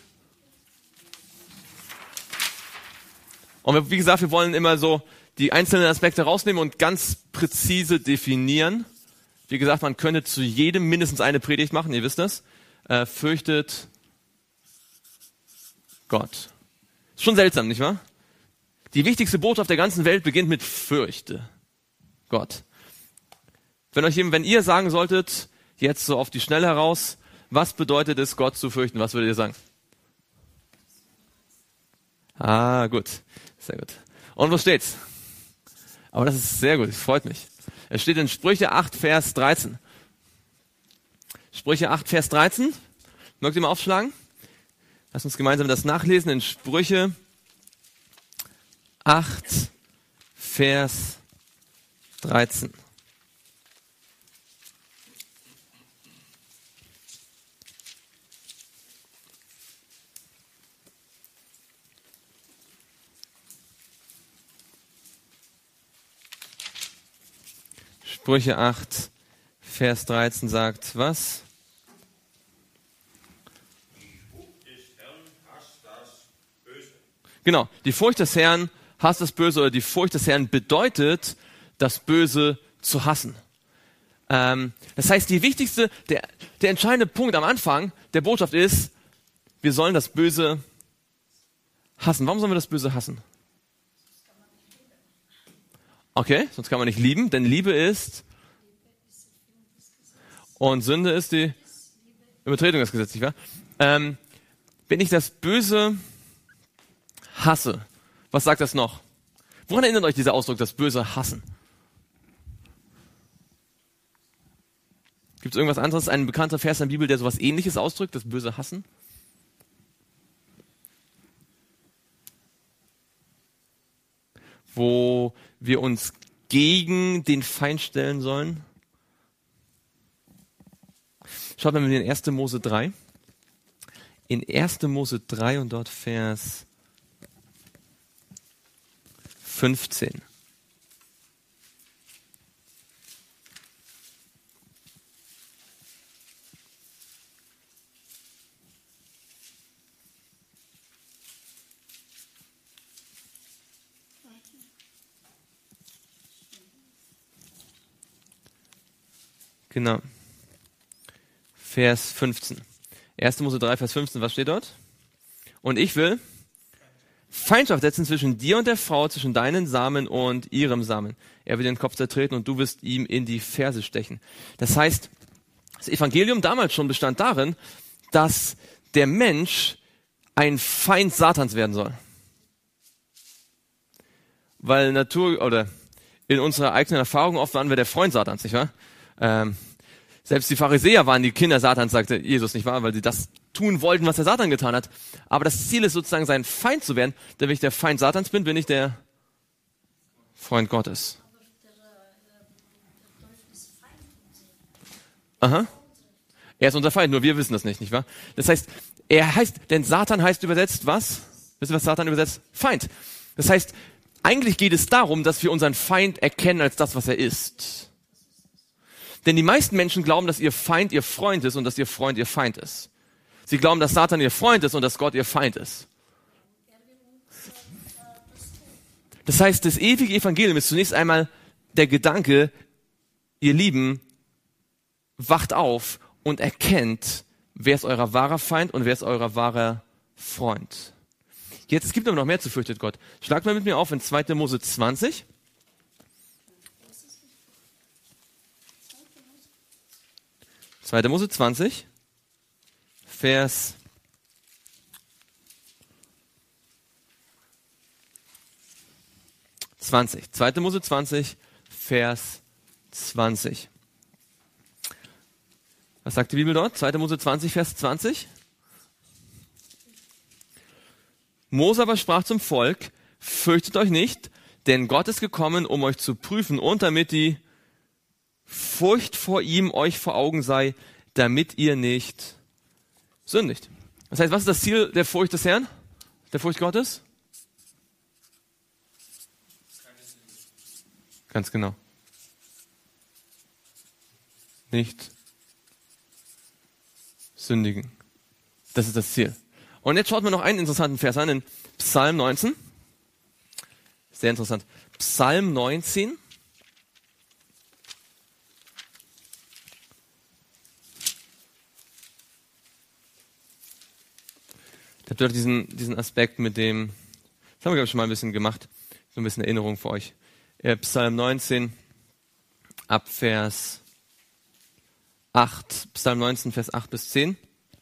Und wie gesagt, wir wollen immer so die einzelnen Aspekte rausnehmen und ganz präzise definieren. Wie gesagt, man könnte zu jedem mindestens eine Predigt machen, ihr wisst das. äh, fürchtet Gott. Ist schon seltsam, nicht wahr? Die wichtigste Botschaft der ganzen Welt beginnt mit fürchte Gott. Wenn euch, wenn ihr sagen solltet, jetzt so auf die Schnelle heraus, was bedeutet es, Gott zu fürchten? Was würdet ihr sagen? Ah, gut. Sehr gut. Und wo steht's? Aber das ist sehr gut, das freut mich. Es steht in Sprüche acht, Vers dreizehn. Sprüche acht, Vers dreizehn. Mögt ihr mal aufschlagen? Lass uns gemeinsam das nachlesen in Sprüche acht, Vers dreizehn. Sprüche acht, Vers dreizehn sagt was? Genau, die Furcht des Herrn hasst das Böse, oder die Furcht des Herrn bedeutet, das Böse zu hassen. Ähm, das heißt, die wichtigste, der, der entscheidende Punkt am Anfang der Botschaft ist, wir sollen das Böse hassen. Warum sollen wir das Böse hassen? Okay, sonst kann man nicht lieben, denn Liebe ist und Sünde ist die Übertretung des Gesetzes, nicht wahr? Ähm, wenn ich das Böse hasse, was sagt das noch? Woran erinnert euch dieser Ausdruck, das Böse hassen? Gibt es irgendwas anderes, ein bekannter Vers in der Bibel, der sowas Ähnliches ausdrückt, das Böse hassen? Wo wir uns gegen den Feind stellen sollen. Schaut mal mit mir in erster Mose drei. In erster Mose drei und dort Vers fünfzehn. Genau. Vers fünfzehn. erster Mose drei, Vers fünfzehn, was steht dort? Und ich will Feindschaft setzen zwischen dir und der Frau, zwischen deinen Samen und ihrem Samen. Er wird den Kopf zertreten und du wirst ihm in die Ferse stechen. Das heißt, das Evangelium damals schon bestand darin, dass der Mensch ein Feind Satans werden soll. Weil Natur, oder in unserer eigenen Erfahrung oft waren wir der Freund Satans, nicht wahr? Ähm, selbst die Pharisäer waren die Kinder Satans, sagte Jesus, nicht wahr? Weil sie das tun wollten, was der Satan getan hat. Aber das Ziel ist sozusagen, sein Feind zu werden. Denn wenn ich der Feind Satans bin, bin ich der Freund Gottes. Aha. Er ist unser Feind, nur wir wissen das nicht, nicht wahr? Das heißt, er heißt, denn Satan heißt übersetzt was? Wisst ihr, was Satan übersetzt? Feind. Das heißt, eigentlich geht es darum, dass wir unseren Feind erkennen als das, was er ist. Denn die meisten Menschen glauben, dass ihr Feind ihr Freund ist und dass ihr Freund ihr Feind ist. Sie glauben, dass Satan ihr Freund ist und dass Gott ihr Feind ist. Das heißt, das ewige Evangelium ist zunächst einmal der Gedanke, ihr Lieben, wacht auf und erkennt, wer ist euer wahrer Feind und wer ist euer wahrer Freund. Jetzt, es gibt aber noch mehr zu fürchtet Gott. Schlagt mal mit mir auf in zweiter Mose zwanzig. zweiter Mose zwanzig, Vers zwanzig. zweiter Mose zwanzig, Vers zwanzig. Was sagt die Bibel dort? zweiter Mose zwanzig, Vers zwanzig. Mose aber sprach zum Volk, fürchtet euch nicht, denn Gott ist gekommen, um euch zu prüfen und damit die Furcht vor ihm euch vor Augen sei, damit ihr nicht sündigt. Das heißt, was ist das Ziel der Furcht des Herrn? Der Furcht Gottes? Ganz genau. Nicht sündigen. Das ist das Ziel. Und jetzt schaut man noch einen interessanten Vers an in Psalm neunzehn. Sehr interessant. Psalm neunzehn. Ich habe dort diesen, diesen Aspekt mit dem, das haben wir glaube ich schon mal ein bisschen gemacht, so ein bisschen Erinnerung für euch. Äh, Psalm neunzehn, ab Vers acht, Psalm neunzehn, Vers acht bis zehn.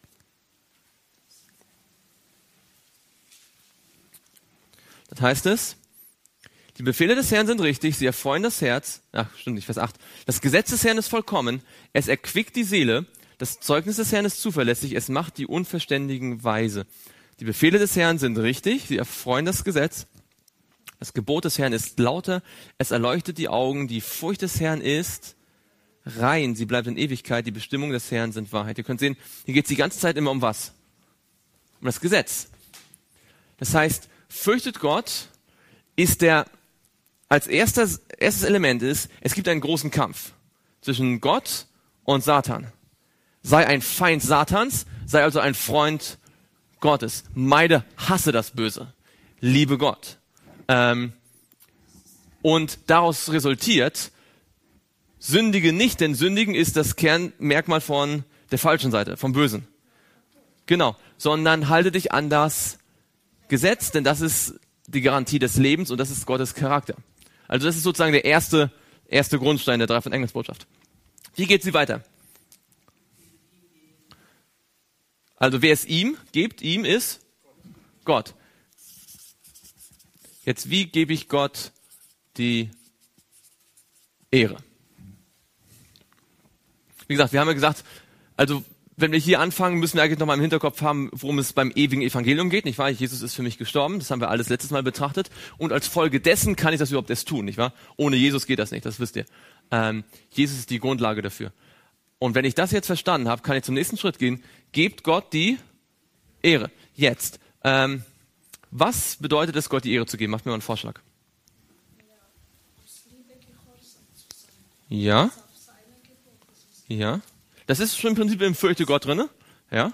Das heißt es, die Befehle des Herrn sind richtig, sie erfreuen das Herz. Ach, stimmt nicht, Vers acht. Das Gesetz des Herrn ist vollkommen, es erquickt die Seele, das Zeugnis des Herrn ist zuverlässig, es macht die Unverständigen weise. Die Befehle des Herrn sind richtig, sie erfreuen das Gesetz. Das Gebot des Herrn ist lauter, es erleuchtet die Augen, die Furcht des Herrn ist rein, sie bleibt in Ewigkeit, die Bestimmungen des Herrn sind Wahrheit. Ihr könnt sehen, hier geht es die ganze Zeit immer um was? Um das Gesetz. Das heißt, fürchtet Gott ist der, als erstes, erstes Element ist, es gibt einen großen Kampf zwischen Gott und Satan. Sei ein Feind Satans, sei also ein Freund Gottes. Meide, hasse das Böse. Liebe Gott. Ähm, und daraus resultiert, sündige nicht, denn sündigen ist das Kernmerkmal von der falschen Seite, vom Bösen. Genau, sondern halte dich an das Gesetz, denn das ist die Garantie des Lebens und das ist Gottes Charakter. Also das ist sozusagen der erste, erste Grundstein der Dreifach Engelsbotschaft. Wie geht sie weiter? Also wer es ihm gibt, ihm ist Gott. Jetzt, wie gebe ich Gott die Ehre? Wie gesagt, wir haben ja gesagt, also wenn wir hier anfangen, müssen wir eigentlich nochmal im Hinterkopf haben, worum es beim ewigen Evangelium geht, nicht wahr? Jesus ist für mich gestorben, das haben wir alles letztes Mal betrachtet. Und als Folge dessen kann ich das überhaupt erst tun, nicht wahr? Ohne Jesus geht das nicht, das wisst ihr. Ähm, Jesus ist die Grundlage dafür. Und wenn ich das jetzt verstanden habe, kann ich zum nächsten Schritt gehen. Gebt Gott die Ehre. Jetzt. Ähm, was bedeutet es, Gott die Ehre zu geben? Macht mir mal einen Vorschlag. Ja. Ja. Das ist schon im Prinzip im Fürchte Gott drin. Ja.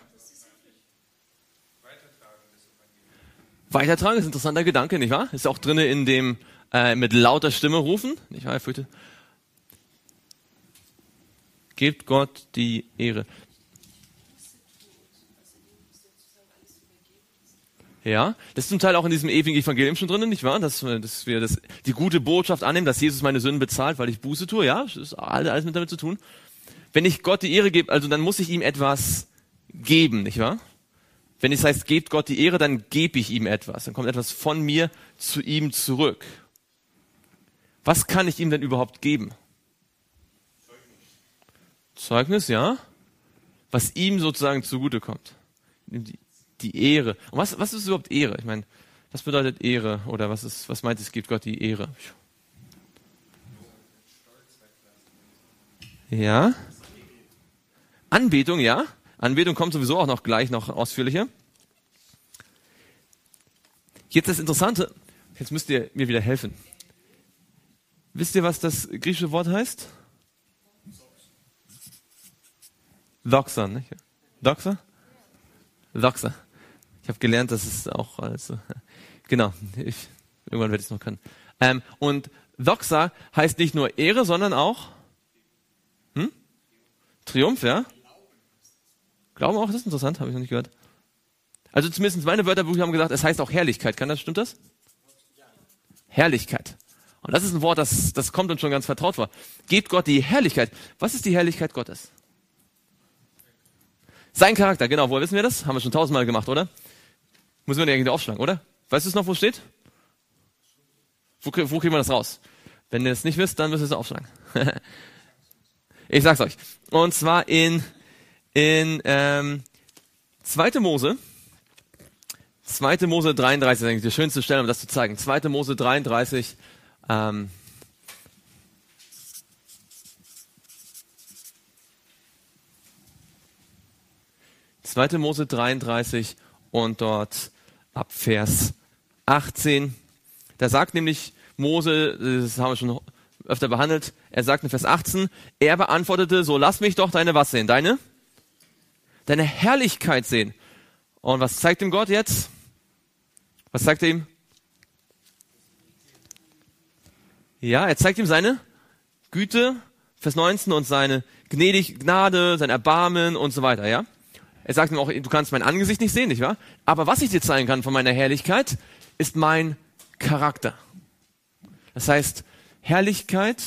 Weitertragen ist ein interessanter Gedanke, nicht wahr? Ist auch drin in dem äh, mit lauter Stimme rufen, nicht wahr? Fürchte. Gebt Gott die Ehre. Ja, das ist zum Teil auch in diesem ewigen Evangelium schon drin, nicht wahr? Dass, dass wir das, die gute Botschaft annehmen, dass Jesus meine Sünden bezahlt, weil ich Buße tue. Ja, das ist alles mit damit zu tun. Wenn ich Gott die Ehre gebe, also dann muss ich ihm etwas geben, nicht wahr? Wenn es heißt, gebt Gott die Ehre, dann gebe ich ihm etwas. Dann kommt etwas von mir zu ihm zurück. Was kann ich ihm denn überhaupt geben? Zeugnis, ja. Was ihm sozusagen zugutekommt. Die, die Ehre. Und was, was ist überhaupt Ehre? Ich meine, was bedeutet Ehre? Oder was ist, was meint es, gibt Gott die Ehre? Ja. Anbetung, ja. Anbetung kommt sowieso auch noch gleich noch ausführlicher. Jetzt das Interessante. Jetzt müsst ihr mir wieder helfen. Wisst ihr, was das griechische Wort heißt? Doxa, nicht? Doxa? Doxa. Ich habe gelernt, dass es auch also genau. Ich, irgendwann werde ich es noch können. Ähm, und Doxa heißt nicht nur Ehre, sondern auch hm? Triumph, ja? Glauben auch, das ist interessant, habe ich noch nicht gehört. Also zumindest meine Wörterbuch haben gesagt, es heißt auch Herrlichkeit. Kann das, stimmt das? Herrlichkeit. Und das ist ein Wort, das, das kommt uns schon ganz vertraut vor. Gebt Gott die Herrlichkeit. Was ist die Herrlichkeit Gottes? Sein Charakter, genau. Woher wissen wir das? Haben wir schon tausendmal gemacht, oder? Müssen wir den irgendwie aufschlagen, oder? Weißt du es noch, wo es steht? Wo, wo kriegen wir das raus? Wenn ihr es nicht wisst, dann müsst ihr es aufschlagen. Ich sag's euch. Und zwar in, in ähm, zweite Mose. zweite Mose dreiunddreißig, das ist eigentlich die schönste Stelle, um das zu zeigen. zweite Mose dreiunddreißig. Ähm, zweite Mose dreiunddreißig und dort ab Vers achtzehn. Da sagt nämlich Mose, das haben wir schon öfter behandelt, er sagt in Vers achtzehn, er beantwortete, so lass mich doch deine was sehen, deine? Deine Herrlichkeit sehen. Und was zeigt ihm Gott jetzt? Was zeigt er ihm? Ja, er zeigt ihm seine Güte, Vers neunzehn, und seine Gnädig, Gnade, sein Erbarmen und so weiter, ja? Er sagt ihm auch, du kannst mein Angesicht nicht sehen, nicht wahr? Aber was ich dir zeigen kann von meiner Herrlichkeit, ist mein Charakter. Das heißt, Herrlichkeit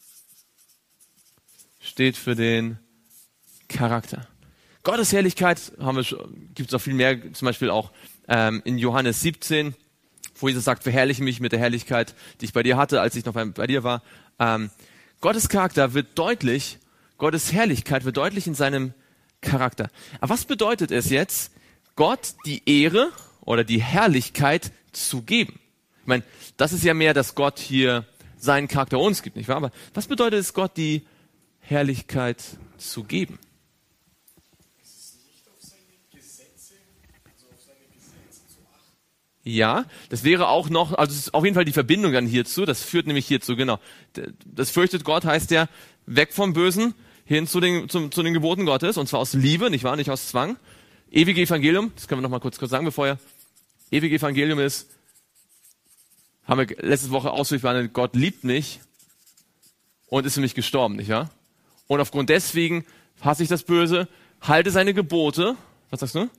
steht für den Charakter. Gottes Herrlichkeit haben wir, gibt es auch viel mehr, zum Beispiel auch ähm, in Johannes siebzehn, wo Jesus sagt, verherrliche mich mit der Herrlichkeit, die ich bei dir hatte, als ich noch bei, bei dir war. Ähm, Gottes Charakter wird deutlich, Gottes Herrlichkeit wird deutlich in seinem Charakter. Aber was bedeutet es jetzt, Gott die Ehre oder die Herrlichkeit zu geben? Ich meine, das ist ja mehr, dass Gott hier seinen Charakter uns gibt, nicht wahr? Aber was bedeutet es, Gott die Herrlichkeit zu geben? Ja, das wäre auch noch, also es ist auf jeden Fall die Verbindung dann hierzu, das führt nämlich hierzu, genau. Das fürchtet Gott heißt ja, weg vom Bösen, hin zu den, zum, zu den Geboten Gottes, und zwar aus Liebe, nicht wahr, nicht aus Zwang. Ewige Evangelium, das können wir noch mal kurz, kurz sagen, bevor er, ewige Evangelium ist, haben wir letzte Woche ausführlich behandelt, Gott liebt mich und ist für mich gestorben, nicht wahr? Und aufgrund deswegen hasse ich das Böse, halte seine Gebote, was sagst du?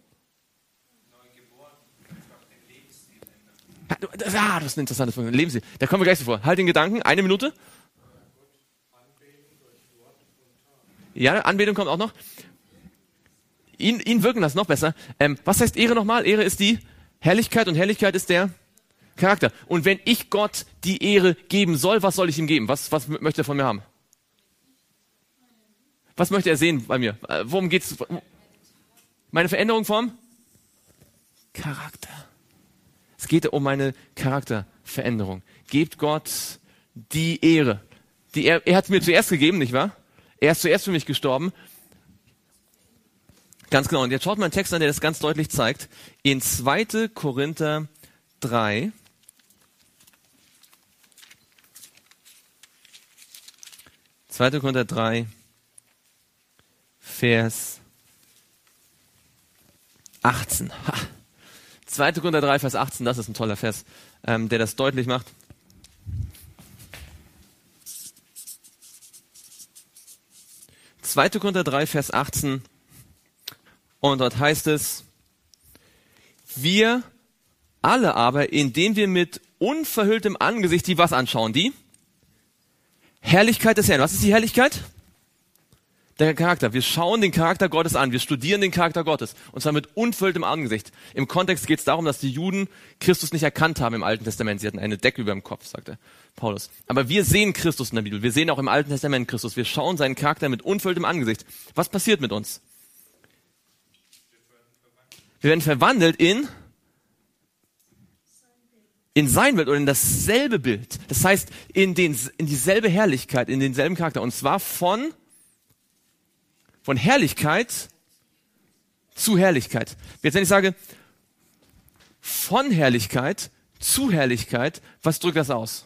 Ah, das ist ein interessantes Punkt. Lebensstil. Da kommen wir gleich vor. Halt den Gedanken. Eine Minute. Ja, Anbetung kommt auch noch. Ihn, ihn wirken das noch besser. Ähm, was heißt Ehre nochmal? Ehre ist die Herrlichkeit und Herrlichkeit ist der Charakter. Und wenn ich Gott die Ehre geben soll, was soll ich ihm geben? Was, was möchte er von mir haben? Was möchte er sehen bei mir? Äh, worum geht's? Meine Veränderung vom Charakter. Es geht um eine Charakterveränderung. Gebt Gott die Ehre. Die er, er hat es mir zuerst gegeben, nicht wahr? Er ist zuerst für mich gestorben. Ganz genau. Und jetzt schaut mal einen Text an, der das ganz deutlich zeigt. In zweiter Korinther drei. zweiter Korinther drei, Vers achtzehn. Ha. zweiter Korinther drei, Vers achtzehn, das ist ein toller Vers, ähm, der das deutlich macht. zweiter Korinther drei, Vers achtzehn, und dort heißt es, wir alle aber, indem wir mit unverhülltem Angesicht die was anschauen, die Herrlichkeit des Herrn. Was ist die Herrlichkeit? Der Charakter. Wir schauen den Charakter Gottes an. Wir studieren den Charakter Gottes. Und zwar mit unverhülltem Angesicht. Im Kontext geht es darum, dass die Juden Christus nicht erkannt haben im Alten Testament. Sie hatten eine Decke über dem Kopf, sagte Paulus. Aber wir sehen Christus in der Bibel. Wir sehen auch im Alten Testament Christus. Wir schauen seinen Charakter mit unverhülltem Angesicht. Was passiert mit uns? Wir werden verwandelt in in sein Bild oder in dasselbe Bild. Das heißt, in, den, in dieselbe Herrlichkeit, in denselben Charakter. Und zwar von Von Herrlichkeit zu Herrlichkeit. Jetzt, wenn ich sage, von Herrlichkeit zu Herrlichkeit, was drückt das aus?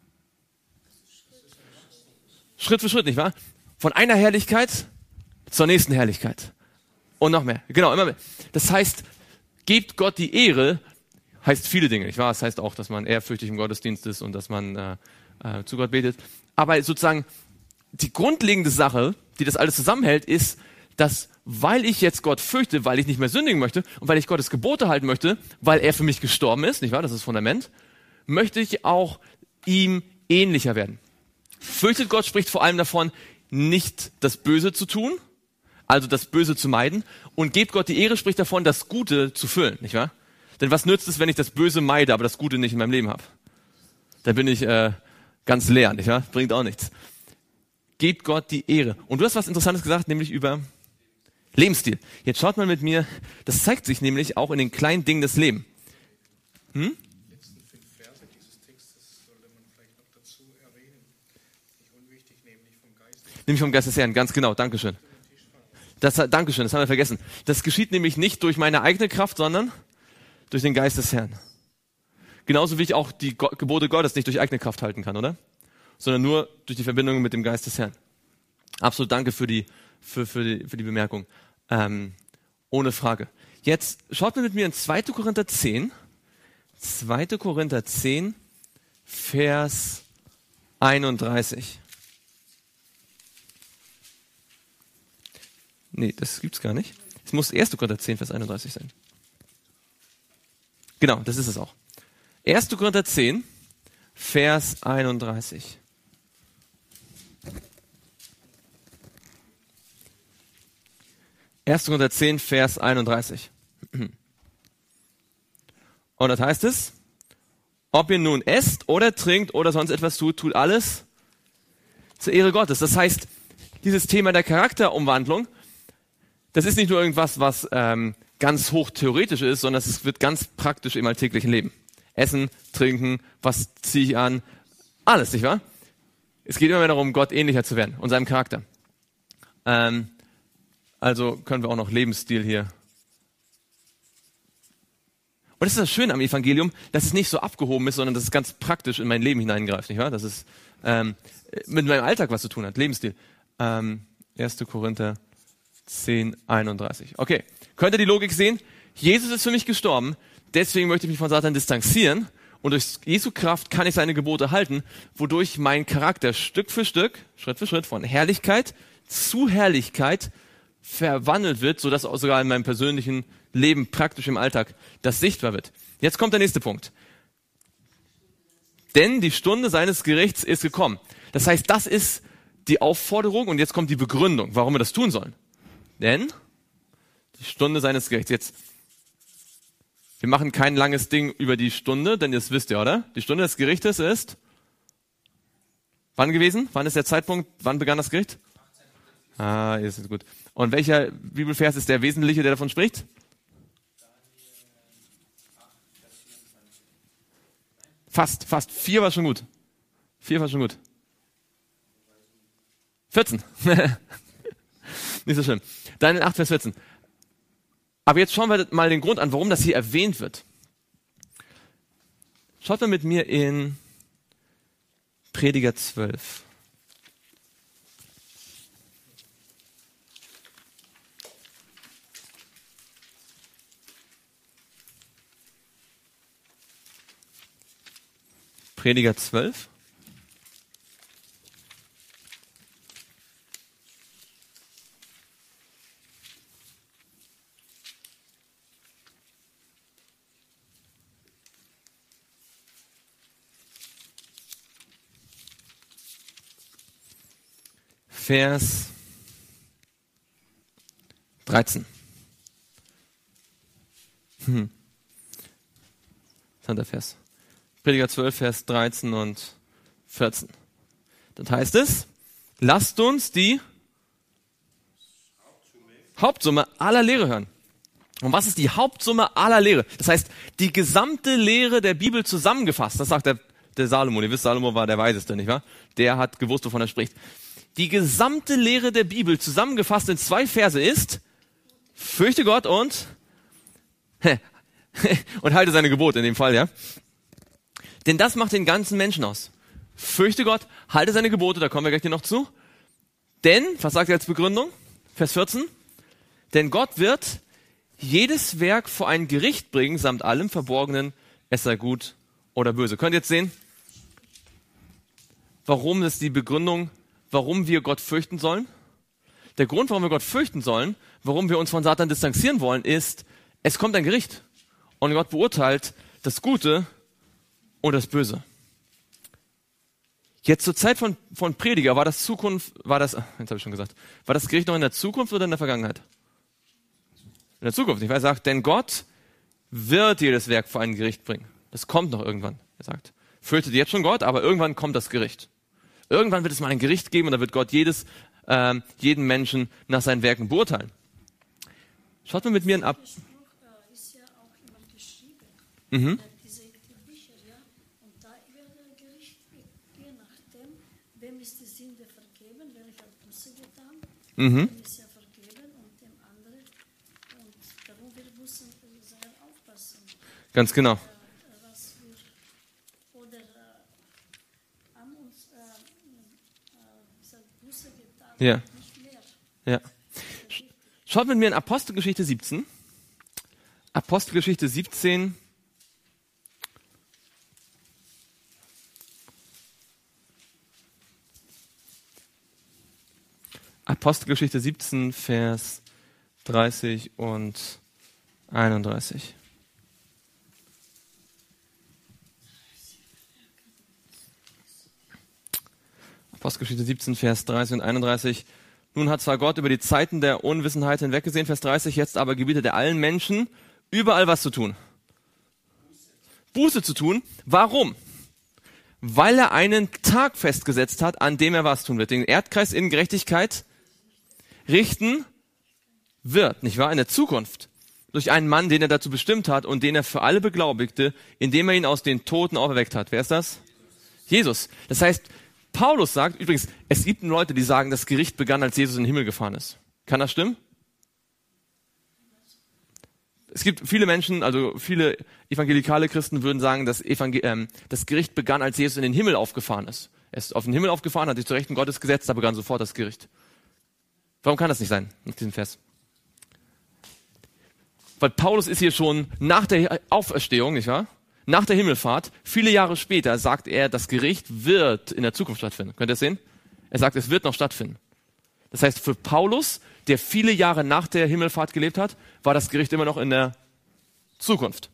Schritt für Schritt, nicht wahr? Von einer Herrlichkeit zur nächsten Herrlichkeit. Und noch mehr. Genau, immer mehr. Das heißt, gebt Gott die Ehre, heißt viele Dinge, nicht wahr? Das heißt auch, dass man ehrfürchtig im Gottesdienst ist und dass man äh, äh, zu Gott betet. Aber sozusagen die grundlegende Sache, die das alles zusammenhält, ist, dass, weil ich jetzt Gott fürchte, weil ich nicht mehr sündigen möchte und weil ich Gottes Gebote halten möchte, weil er für mich gestorben ist, nicht wahr? Das ist das Fundament, möchte ich auch ihm ähnlicher werden. Fürchtet Gott spricht vor allem davon, nicht das Böse zu tun, also das Böse zu meiden, und gebt Gott die Ehre spricht davon, das Gute zu füllen, nicht wahr? Denn was nützt es, wenn ich das Böse meide, aber das Gute nicht in meinem Leben habe? Dann bin ich äh, ganz leer, nicht wahr? Bringt auch nichts. Gebt Gott die Ehre. Und du hast was Interessantes gesagt, nämlich über Lebensstil. Jetzt schaut mal mit mir, das zeigt sich nämlich auch in den kleinen Dingen des Lebens. Hm? Die letzten fünf Verse dieses Textes sollte man vielleicht noch dazu erwähnen. Nicht unwichtig, nämlich vom Geist. Nämlich vom Geist des Herrn, ganz genau, Dankeschön. Das, Dankeschön, das haben wir vergessen. Das geschieht nämlich nicht durch meine eigene Kraft, sondern durch den Geist des Herrn. Genauso wie ich auch die Go- Gebote Gottes nicht durch eigene Kraft halten kann, oder? Sondern nur durch die Verbindung mit dem Geist des Herrn. Absolut danke für die, für, für die, für die Bemerkung. Ähm, ohne Frage. Jetzt schaut mal mit mir in zweiter Korinther zehn. zweiter Korinther zehn, Vers einunddreißig. Nee, das gibt's gar nicht. Es muss erster Korinther zehn, Vers einunddreißig sein. Genau, das ist es auch. erster Korinther zehn, Vers einunddreißig. erster Korinther zehn, Vers einunddreißig. Und das heißt es, ob ihr nun esst oder trinkt oder sonst etwas tut, tut alles zur Ehre Gottes. Das heißt, dieses Thema der Charakterumwandlung, das ist nicht nur irgendwas, was ähm, ganz hoch theoretisch ist, sondern es wird ganz praktisch im alltäglichen Leben. Essen, trinken, was ziehe ich an, alles, nicht wahr? Es geht immer mehr darum, Gott ähnlicher zu werden und seinem Charakter. Ähm, also können wir auch noch Lebensstil hier. Und das ist das Schöne am Evangelium, dass es nicht so abgehoben ist, sondern dass es ganz praktisch in mein Leben hineingreift, nicht wahr? Dass es ähm, mit meinem Alltag was zu tun hat, Lebensstil. Ähm, erster Korinther zehn, einunddreißig. Okay, könnt ihr die Logik sehen? Jesus ist für mich gestorben, deswegen möchte ich mich von Satan distanzieren und durch Jesu Kraft kann ich seine Gebote halten, wodurch mein Charakter Stück für Stück, Schritt für Schritt von Herrlichkeit zu Herrlichkeit verwandelt wird, sodass auch sogar in meinem persönlichen Leben praktisch im Alltag das sichtbar wird. Jetzt kommt der nächste Punkt. Denn die Stunde seines Gerichts ist gekommen. Das heißt, das ist die Aufforderung und jetzt kommt die Begründung, warum wir das tun sollen. Denn die Stunde seines Gerichts. Jetzt, wir machen kein langes Ding über die Stunde, denn das wisst ihr, oder? Die Stunde des Gerichtes ist wann gewesen? Wann ist der Zeitpunkt? Wann begann das Gericht? Ah, ist gut. Und welcher Bibelvers ist der wesentliche, der davon spricht? Fast, fast. Vier war schon gut. Vier war schon gut. vierzehn. Nicht so schön. Daniel acht, Vers vierzehn. Aber jetzt schauen wir mal den Grund an, warum das hier erwähnt wird. Schaut mal mit mir in Prediger zwölf. Prediger zwölf. Vers dreizehn. Hm. Interessanter Vers. Prediger zwölf, Vers dreizehn und vierzehn. Das heißt es, lasst uns die Hauptsumme aller Lehre hören. Und was ist die Hauptsumme aller Lehre? Das heißt, die gesamte Lehre der Bibel zusammengefasst. Das sagt der, der Salomo. Ihr wisst, Salomo war der Weiseste, nicht wahr? Der hat gewusst, wovon er spricht. Die gesamte Lehre der Bibel zusammengefasst in zwei Verse ist, fürchte Gott und, und halte seine Gebote in dem Fall, ja. Denn das macht den ganzen Menschen aus. Fürchte Gott, halte seine Gebote, da kommen wir gleich noch zu. Denn, was sagt er als Begründung? Vers vierzehn. Denn Gott wird jedes Werk vor ein Gericht bringen, samt allem Verborgenen, es sei gut oder böse. Könnt ihr jetzt sehen, warum ist die Begründung, warum wir Gott fürchten sollen? Der Grund, warum wir Gott fürchten sollen, warum wir uns von Satan distanzieren wollen, ist, es kommt ein Gericht. Und Gott beurteilt das Gute und das Böse. Jetzt zur Zeit von, von Prediger, war das Zukunft, war das, jetzt habe ich schon gesagt, war das Gericht noch in der Zukunft oder in der Vergangenheit? In der Zukunft. Ich weiß, er sagt, denn Gott wird jedes Werk vor ein Gericht bringen. Das kommt noch irgendwann. Er sagt, fürchtet jetzt schon Gott, aber irgendwann kommt das Gericht. Irgendwann wird es mal ein Gericht geben und da wird Gott jedes, ähm, jeden Menschen nach seinen Werken beurteilen. Schaut mal mit mir ab. Der Spruch äh, ist ja auch immer geschrieben. Mhm. Äh, diese Bücher, ja. Und da wird ein Gericht, je nachdem, wem ist die Sünde vergeben, welcher hat Buße getan, Mhm. dem ist ja vergeben und dem anderen. Und darum wir müssen sehr aufpassen. Ganz genau. Äh, was wir, oder äh, haben uns äh, äh, Buße getan, Ja. nicht mehr. Ja. Schaut mit mir in Apostelgeschichte siebzehn. Apostelgeschichte siebzehn. Apostelgeschichte siebzehn, Vers dreißig und einunddreißig. Apostelgeschichte siebzehn, Vers dreißig und einunddreißig. Nun hat zwar Gott über die Zeiten der Unwissenheit hinweggesehen, Vers dreißig, jetzt aber gebietet er allen Menschen, überall was zu tun. Buße zu tun. Warum? Weil er einen Tag festgesetzt hat, an dem er was tun wird. Den Erdkreis in Gerechtigkeit richten wird, nicht wahr? In der Zukunft. Durch einen Mann, den er dazu bestimmt hat und den er für alle beglaubigte, indem er ihn aus den Toten auferweckt hat. Wer ist das? Jesus. Das heißt, Paulus sagt, übrigens, es gibt Leute, die sagen, das Gericht begann, als Jesus in den Himmel gefahren ist. Kann das stimmen? Es gibt viele Menschen, also viele evangelikale Christen würden sagen, dass Evangel- ähm, das Gericht begann, als Jesus in den Himmel aufgefahren ist. Er ist auf den Himmel aufgefahren, hat sich zu Rechten Gottes gesetzt, da begann sofort das Gericht. Warum kann das nicht sein, nach diesem Vers? Weil Paulus ist hier schon nach der Auferstehung, nicht wahr? Nach der Himmelfahrt, viele Jahre später, sagt er, das Gericht wird in der Zukunft stattfinden. Könnt ihr das sehen? Er sagt, es wird noch stattfinden. Das heißt, für Paulus, der viele Jahre nach der Himmelfahrt gelebt hat, war das Gericht immer noch in der Zukunft.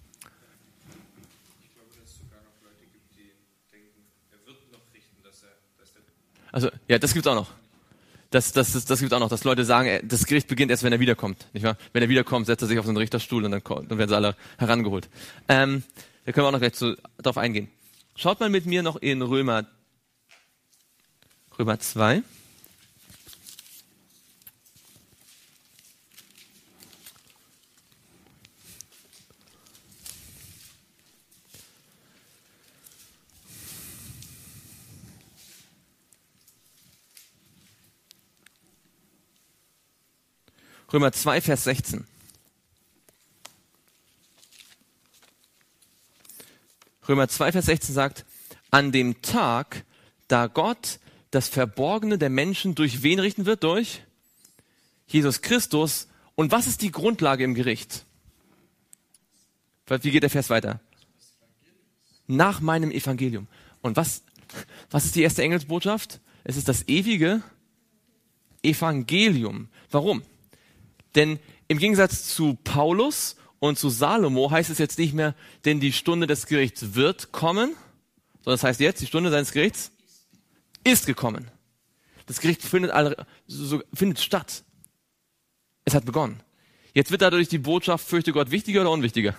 Ich glaube, dass es sogar noch Leute gibt, die denken, er wird noch richten, dass er, dass der Also, ja, das gibt's auch noch. Das, das, das, das gibt's auch noch, dass Leute sagen, äh, das Gericht beginnt erst, wenn er wiederkommt, nicht wahr? Wenn er wiederkommt, setzt er sich auf so einen Richterstuhl und dann, kommt, dann werden sie alle herangeholt. Ähm, da können wir auch noch gleich zu, darauf eingehen. Schaut mal mit mir noch in Römer, Römer zwei. Römer zwei, Vers sechzehn. Römer zwei, Vers sechzehn sagt, an dem Tag, da Gott das Verborgene der Menschen durch wen richten wird? Durch Jesus Christus. Und was ist die Grundlage im Gericht? Wie geht der Vers weiter? Nach meinem Evangelium. Und was, was ist die erste Engelsbotschaft? Es ist das ewige Evangelium. Warum? Denn im Gegensatz zu Paulus und zu Salomo heißt es jetzt nicht mehr, denn die Stunde des Gerichts wird kommen, sondern das heißt jetzt, die Stunde seines Gerichts ist gekommen. Das Gericht findet, alle, so, findet statt. Es hat begonnen. Jetzt wird dadurch die Botschaft, fürchte Gott, wichtiger oder unwichtiger?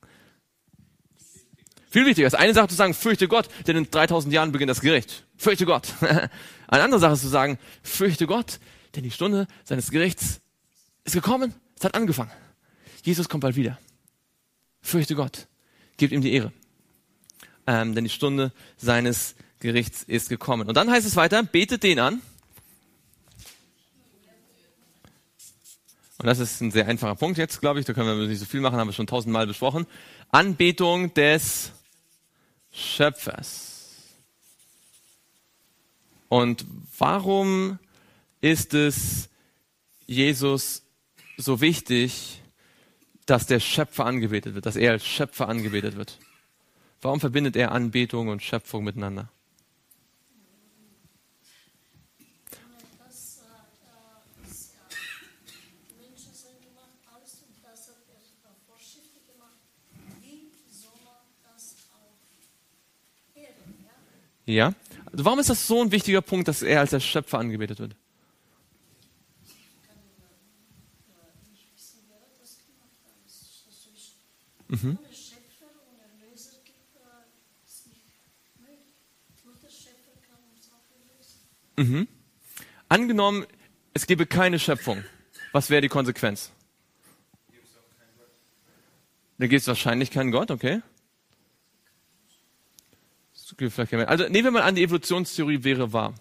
Viel wichtiger. Das eine Sache zu sagen, fürchte Gott, denn in dreitausend Jahren beginnt das Gericht. Fürchte Gott. Eine andere Sache ist zu sagen, fürchte Gott, denn die Stunde seines Gerichts ist gekommen, es hat angefangen. Jesus kommt bald wieder. Fürchte Gott, gebt ihm die Ehre. Ähm, denn die Stunde seines Gerichts ist gekommen. Und dann heißt es weiter, betet den an. Und das ist ein sehr einfacher Punkt jetzt, glaube ich. Da können wir nicht so viel machen, haben wir schon tausendmal besprochen. Anbetung des Schöpfers. Und warum ist es Jesus so wichtig, dass der Schöpfer angebetet wird, dass er als Schöpfer angebetet wird? Warum verbindet er Anbetung und Schöpfung miteinander? Das, äh, das, äh, die Menschen sind gemacht, alles und das hat er sogar Vorschriften gemacht. Wie soll man das auch ehren? Ja? Ja. Also warum ist das so ein wichtiger Punkt, dass er als der Schöpfer angebetet wird? Mhm. Ohne Schöpfer, ohne Erlöser gibt es nicht möglich. Nur der Schöpfer kann uns auch erlösen. Mhm. Angenommen, es gäbe keine Schöpfung. Was wäre die Konsequenz? Dann gibt es wahrscheinlich keinen Gott, okay? Also nehmen wir mal an, die Evolutionstheorie wäre wahr.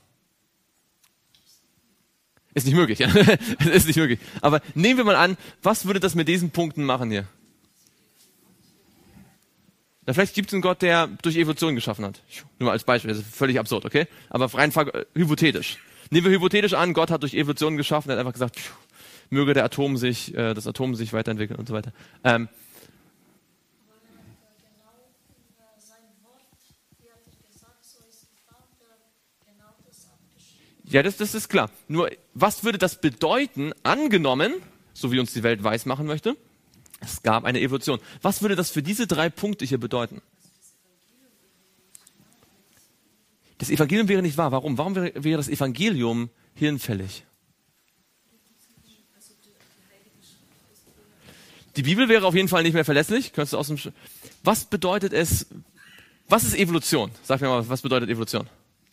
Ist nicht möglich, ja? Ist nicht möglich. Aber nehmen wir mal an, was würde das mit diesen Punkten machen hier? Na, vielleicht gibt es einen Gott, der durch Evolution geschaffen hat. Nur mal als Beispiel, das ist völlig absurd, okay? Aber rein äh, hypothetisch. Nehmen wir hypothetisch an, Gott hat durch Evolution geschaffen, er hat einfach gesagt, pfiuh, möge der Atom sich, äh, das Atom sich weiterentwickeln und so weiter. Ähm, ja, das, das ist klar. Nur, was würde das bedeuten, angenommen, so wie uns die Welt weiß machen möchte. Es gab eine Evolution. Was würde das für diese drei Punkte hier bedeuten? Das Evangelium wäre nicht wahr. Warum? Warum wäre, wäre das Evangelium hinfällig? Die Bibel wäre auf jeden Fall nicht mehr verlässlich. Könntest du aus dem Sch- was bedeutet es? Was ist Evolution? Sag mir mal, was bedeutet Evolution?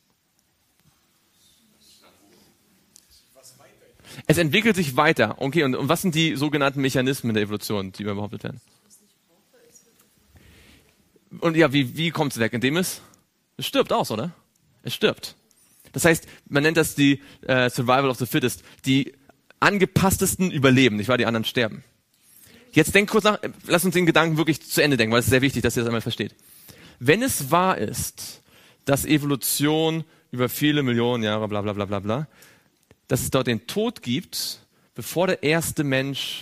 Es entwickelt sich weiter. Okay, und, und was sind die sogenannten Mechanismen der Evolution, die behauptet werden? Und ja, wie, wie kommt es weg? Indem es, es stirbt aus, oder? Es stirbt. Das heißt, man nennt das die äh, Survival of the Fittest. Die angepasstesten überleben, nicht wahr? Die anderen sterben. Jetzt denk kurz nach, lass uns den Gedanken wirklich zu Ende denken, weil es ist sehr wichtig, dass ihr das einmal versteht. Wenn es wahr ist, dass Evolution über viele Millionen Jahre, bla bla bla bla bla, dass es dort den Tod gibt, bevor der erste Mensch...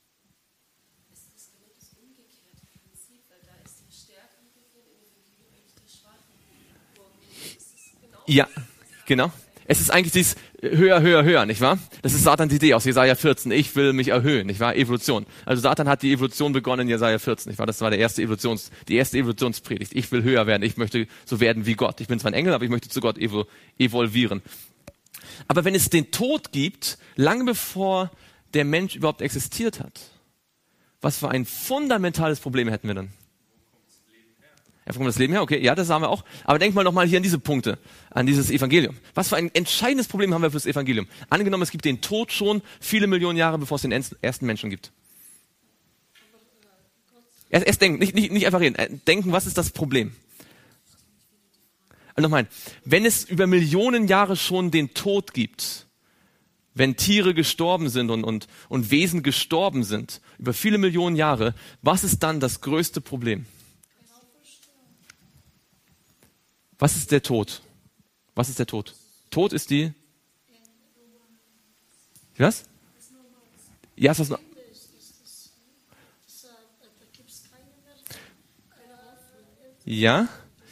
Ja, genau. Es ist eigentlich dieses höher, höher, höher, nicht wahr? Das ist Satans Idee aus Jesaja vierzehn. Ich will mich erhöhen, nicht wahr? Evolution. Also Satan hat die Evolution begonnen in Jesaja vierzehn, nicht wahr? Das war der erste Evolutions, die erste Evolutionspredigt. Ich will höher werden. Ich möchte so werden wie Gott. Ich bin zwar ein Engel, aber ich möchte zu Gott evo, evolvieren. Aber wenn es den Tod gibt, lange bevor der Mensch überhaupt existiert hat, was für ein fundamentales Problem hätten wir dann? Ja, wo kommt das Leben her? Okay, ja, das haben wir auch. Aber denk mal nochmal hier an diese Punkte, an dieses Evangelium. Was für ein entscheidendes Problem haben wir für das Evangelium? Angenommen, es gibt den Tod schon viele Millionen Jahre, bevor es den ersten Menschen gibt. Erst, erst denken, nicht, nicht, nicht einfach reden. Denken, was ist das Problem? Also nochmal, wenn es über Millionen Jahre schon den Tod gibt, wenn Tiere gestorben sind und, und, und Wesen gestorben sind, über viele Millionen Jahre, was ist dann das größte Problem? Was ist der Tod? Was ist der Tod? Tod ist die... Was? Ja, ist das noch... Ja?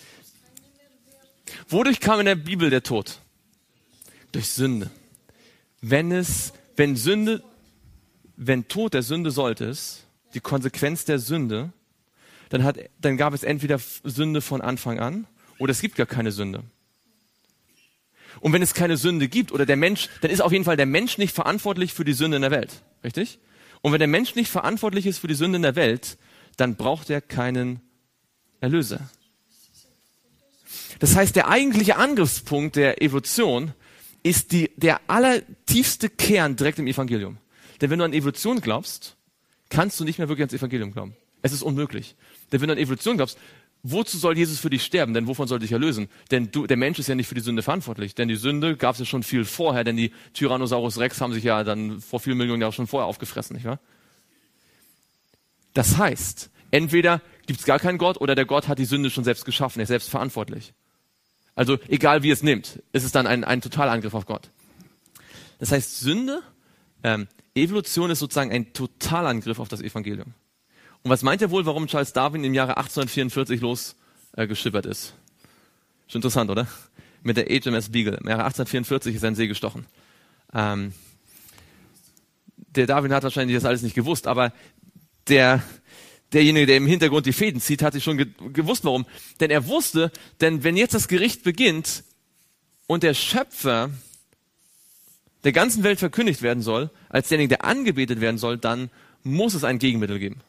Wodurch kam in der Bibel der Tod? Durch Sünde. Wenn es, wenn Sünde, wenn Tod der Sünde sollte es, die Konsequenz der Sünde, dann hat, dann gab es entweder Sünde von Anfang an, oder es gibt gar keine Sünde. Und wenn es keine Sünde gibt, oder der Mensch, dann ist auf jeden Fall der Mensch nicht verantwortlich für die Sünde in der Welt. Richtig? Und wenn der Mensch nicht verantwortlich ist für die Sünde in der Welt, dann braucht er keinen Erlöser. Das heißt, der eigentliche Angriffspunkt der Evolution ist die, der allertiefste Kern direkt im Evangelium. Denn wenn du an Evolution glaubst, kannst du nicht mehr wirklich ans Evangelium glauben. Es ist unmöglich. Denn wenn du an Evolution glaubst, wozu soll Jesus für dich sterben? Denn wovon soll dich erlösen? Denn du, der Mensch ist ja nicht für die Sünde verantwortlich. Denn die Sünde gab es ja schon viel vorher. Denn die Tyrannosaurus Rex haben sich ja dann vor vielen Millionen Jahren schon vorher aufgefressen, nicht wahr? Das heißt, entweder gibt es gar keinen Gott oder der Gott hat die Sünde schon selbst geschaffen. Er ist selbst verantwortlich. Also egal wie es nimmt, ist es dann ein, ein Totalangriff auf Gott. Das heißt, Sünde, ähm, Evolution ist sozusagen ein Totalangriff auf das Evangelium. Und was meint ihr wohl, warum Charles Darwin im Jahre achtzehnhundertvierundvierzig losgeschippert äh, ist? Ist interessant, oder? Mit der H M S Beagle. Im Jahre achtzehnhundertvierundvierzig ist er in See gestochen. Ähm, der Darwin hat wahrscheinlich das alles nicht gewusst, aber der, derjenige, der im Hintergrund die Fäden zieht, hat sich schon ge- gewusst, warum. Denn er wusste, denn wenn jetzt das Gericht beginnt und der Schöpfer der ganzen Welt verkündigt werden soll, als derjenige, der angebetet werden soll, dann muss es ein Gegenmittel geben.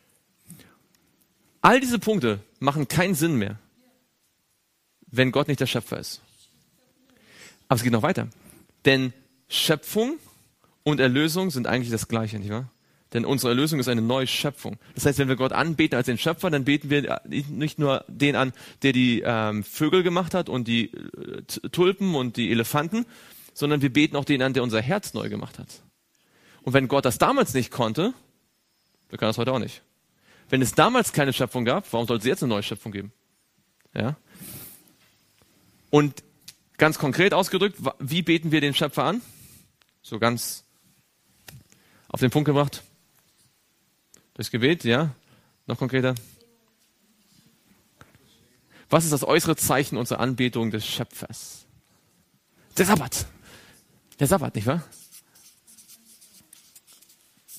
All diese Punkte machen keinen Sinn mehr, wenn Gott nicht der Schöpfer ist. Aber es geht noch weiter. Denn Schöpfung und Erlösung sind eigentlich das Gleiche, nicht wahr? Denn unsere Erlösung ist eine neue Schöpfung. Das heißt, wenn wir Gott anbeten als den Schöpfer, dann beten wir nicht nur den an, der die ähm, Vögel gemacht hat und die äh, Tulpen und die Elefanten, sondern wir beten auch den an, der unser Herz neu gemacht hat. Und wenn Gott das damals nicht konnte, dann kann er es heute auch nicht. Wenn es damals keine Schöpfung gab, warum sollte es jetzt eine neue Schöpfung geben? Ja? Und ganz konkret ausgedrückt, wie beten wir den Schöpfer an? So ganz auf den Punkt gebracht. Durchs Gebet, ja? Noch konkreter. Was ist das äußere Zeichen unserer Anbetung des Schöpfers? Der Sabbat. Der Sabbat, nicht wahr?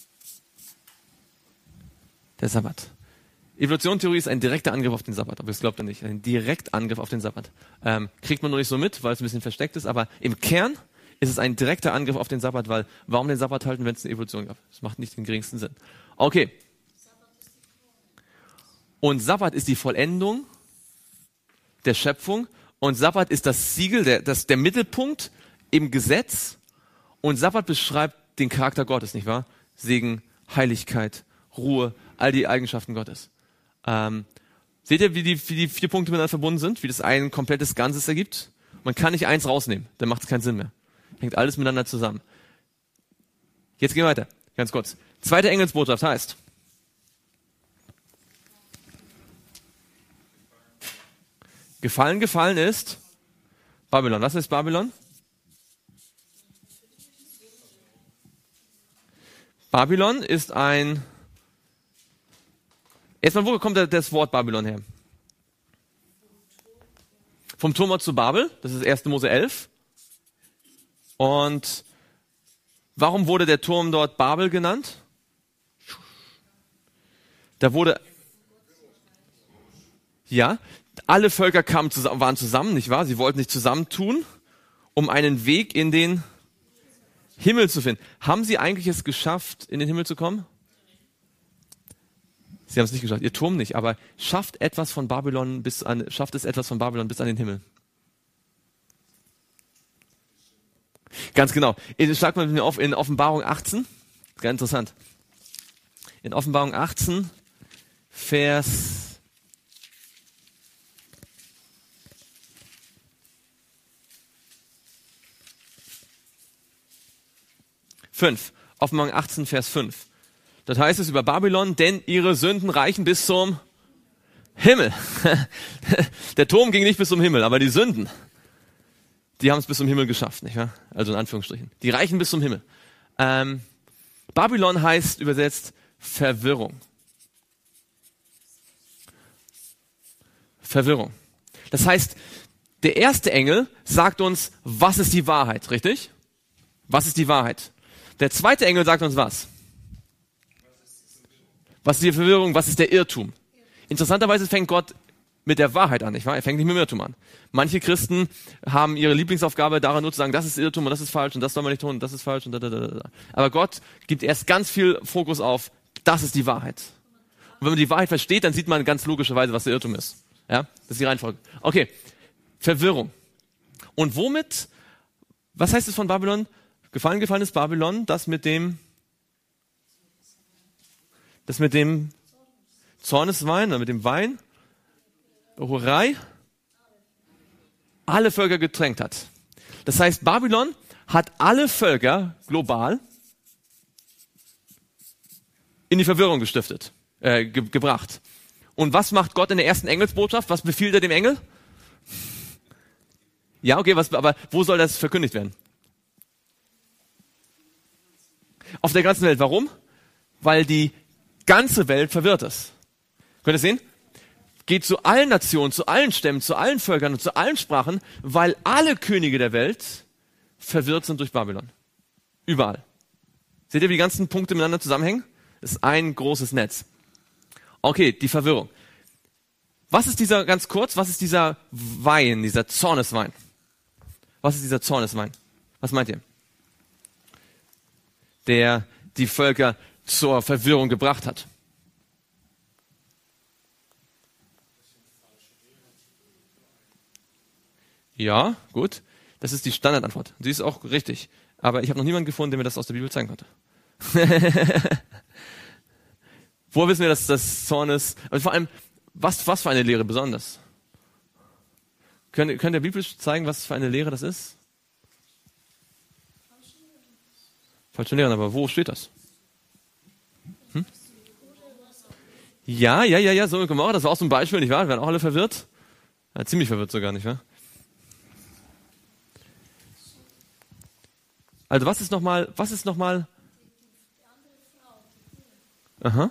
Der Sabbat. Evolutionstheorie ist ein direkter Angriff auf den Sabbat, aber das glaubt ihr nicht. Ein direkter Angriff auf den Sabbat. Ähm, kriegt man nur nicht so mit, weil es ein bisschen versteckt ist, aber im Kern ist es ein direkter Angriff auf den Sabbat, weil warum den Sabbat halten, wenn es eine Evolution gab? Das macht nicht den geringsten Sinn. Okay. Und Sabbat ist die Vollendung der Schöpfung und Sabbat ist das Siegel, der, das, der Mittelpunkt im Gesetz und Sabbat beschreibt den Charakter Gottes, nicht wahr? Segen, Heiligkeit, Ruhe, all die Eigenschaften Gottes. Ähm, seht ihr, wie die, wie die vier Punkte miteinander verbunden sind? Wie das ein komplettes Ganzes ergibt? Man kann nicht eins rausnehmen, dann macht es keinen Sinn mehr. Hängt alles miteinander zusammen. Jetzt gehen wir weiter, ganz kurz. Zweite Engelsbotschaft heißt, Gefallen, gefallen ist Babylon. Was ist Babylon? Babylon ist ein... Erstmal, wo kommt das Wort Babylon her? Vom Turm zu Babel, das ist erste Mose elf. Und warum wurde der Turm dort Babel genannt? Da wurde... Ja, alle Völker kamen zusammen, waren zusammen, nicht wahr? Sie wollten sich zusammentun, um einen Weg in den Himmel zu finden. Haben sie eigentlich es geschafft, in den Himmel zu kommen? Sie haben es nicht geschafft, ihr Turm nicht, aber schafft etwas von Babylon bis an, schafft es etwas von Babylon bis an den Himmel? Ganz genau. Schlag mal mit mir auf in Offenbarung achtzehn. Ganz interessant. In Offenbarung achtzehn, Vers fünf. Offenbarung achtzehn, Vers fünf. Das heißt es über Babylon, denn ihre Sünden reichen bis zum Himmel. Der Turm ging nicht bis zum Himmel, aber die Sünden, die haben es bis zum Himmel geschafft, nicht wahr? Also in Anführungsstrichen. Die reichen bis zum Himmel. Ähm, Babylon heißt übersetzt Verwirrung. Verwirrung. Das heißt, der erste Engel sagt uns, was ist die Wahrheit, richtig? Was ist die Wahrheit? Der zweite Engel sagt uns was? Was ist die Verwirrung? Was ist der Irrtum? Interessanterweise fängt Gott mit der Wahrheit an, nicht wahr? Er fängt nicht mit dem Irrtum an. Manche Christen haben ihre Lieblingsaufgabe daran nur zu sagen, das ist Irrtum und das ist falsch und das soll man nicht tun und das ist falsch und da, da, da, da. Aber Gott gibt erst ganz viel Fokus auf, das ist die Wahrheit. Und wenn man die Wahrheit versteht, dann sieht man ganz logischerweise, was der Irrtum ist. Ja? Das ist die Reihenfolge. Okay. Verwirrung. Und womit, was heißt es von Babylon? Gefallen, gefallen ist Babylon, das mit dem, das mit dem Zorneswein, oder mit dem Wein, Hurei, alle Völker getränkt hat. Das heißt, Babylon hat alle Völker global in die Verwirrung gestiftet, äh, ge- gebracht. Und was macht Gott in der ersten Engelsbotschaft? Was befiehlt er dem Engel? Ja, okay, was, aber wo soll das verkündigt werden? Auf der ganzen Welt. Warum? Weil die ganze Welt verwirrt ist. Könnt ihr sehen? Geht zu allen Nationen, zu allen Stämmen, zu allen Völkern und zu allen Sprachen, weil alle Könige der Welt verwirrt sind durch Babylon. Überall. Seht ihr, wie die ganzen Punkte miteinander zusammenhängen? Das ist ein großes Netz. Okay, die Verwirrung. Was ist dieser, ganz kurz, was ist dieser Wein, dieser Zorneswein? Was ist dieser Zorneswein? Was meint ihr? Der die Völker zur Verwirrung gebracht hat. Ja, gut. Das ist die Standardantwort. Sie ist auch richtig. Aber ich habe noch niemanden gefunden, der mir das aus der Bibel zeigen konnte. Woher wissen wir, dass das Zorn ist? Und vor allem, was, was für eine Lehre besonders? Könnt, könnt ihr biblisch zeigen, was für eine Lehre das ist? Falsche Lehren, aber wo steht das? Hm? Ja, ja, ja, ja, so Gomorra, das war auch so ein Beispiel, nicht wahr? Wir waren auch alle verwirrt. Ja, ziemlich verwirrt sogar, nicht wahr? Also was ist nochmal, was ist nochmal? Aha.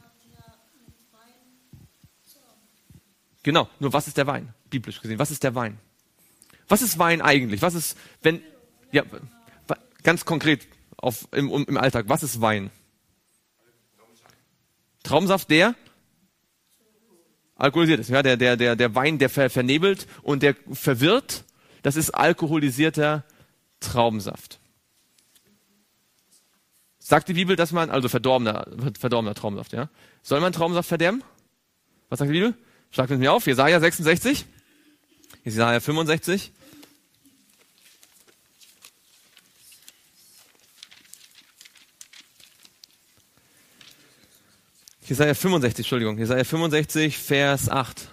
Genau, nur was ist der Wein? Biblisch gesehen, was ist der Wein? Was ist Wein eigentlich? Was ist, wenn, ja, ganz konkret auf, im, im Alltag, was ist Wein? Traubensaft, der alkoholisiert ist. Ja, der, der, der, der Wein, der ver, vernebelt und der verwirrt, das ist alkoholisierter Traubensaft. Sagt die Bibel, dass man, also verdorbener, verdorbener Traubensaft, ja? Soll man Traubensaft verderben? Was sagt die Bibel? Schlag mit mir auf. Jesaja sechsundsechzig. Jesaja fünfundsechzig. Jesaja fünfundsechzig, Entschuldigung. Jesaja fünfundsechzig, Vers acht.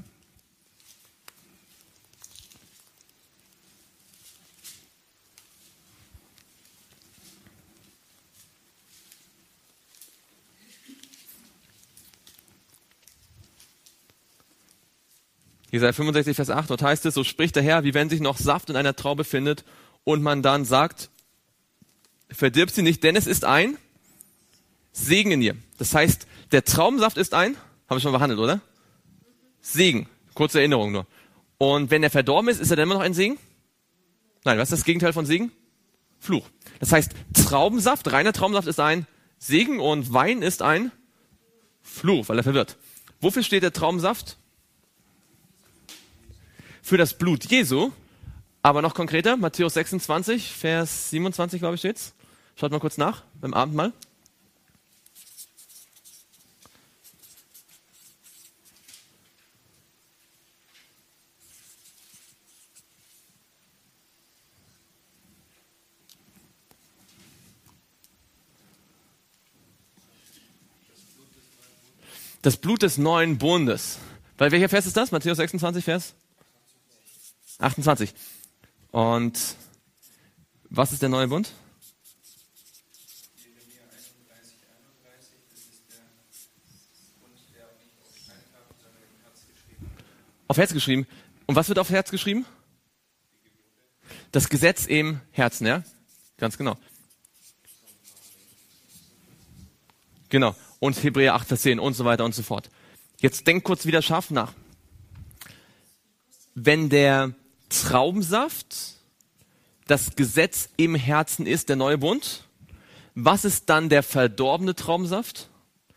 Jesaja fünfundsechzig, Vers acht, dort heißt es, so spricht der Herr, wie wenn sich noch Saft in einer Traube findet und man dann sagt, verdirb sie nicht, denn es ist ein Segen in ihr. Das heißt, der Traubensaft ist ein, habe ich schon behandelt, oder? Segen. Kurze Erinnerung nur. Und wenn er verdorben ist, ist er dann immer noch ein Segen? Nein, was ist das Gegenteil von Segen? Fluch. Das heißt, Traubensaft, reiner Traubensaft ist ein Segen und Wein ist ein Fluch, weil er verwirrt. Wofür steht der Traubensaft? Für das Blut Jesu, aber noch konkreter, Matthäus sechsundzwanzig, Vers siebenundzwanzig, glaube ich, steht's. Schaut mal kurz nach, beim Abendmahl. Das Blut des neuen Bundes. Weil welcher Vers ist das? Matthäus sechsundzwanzig, Vers achtundzwanzig. Und was ist der neue Bund? Auf Herz geschrieben. Und was wird auf Herz geschrieben? Das Gesetz im Herzen, ja? Ganz genau. Genau. Und Hebräer acht, Vers zehn und so weiter und so fort. Jetzt denk kurz wieder scharf nach. Wenn der Traubensaft das Gesetz im Herzen ist, der neue Bund, was ist dann der verdorbene Traubensaft?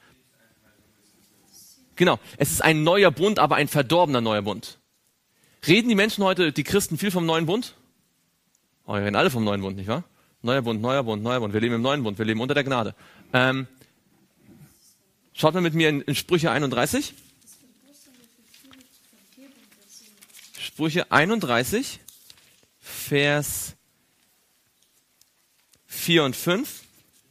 Genau, es ist ein neuer Bund, aber ein verdorbener neuer Bund. Reden die Menschen heute, die Christen, viel vom neuen Bund? Oh, wir reden alle vom neuen Bund, nicht wahr? Neuer Bund, neuer Bund, neuer Bund. Wir leben im neuen Bund, wir leben unter der Gnade. Ähm, schaut mal mit mir in, in Sprüche einunddreißig. Sprüche einunddreißig, Vers vier und fünf.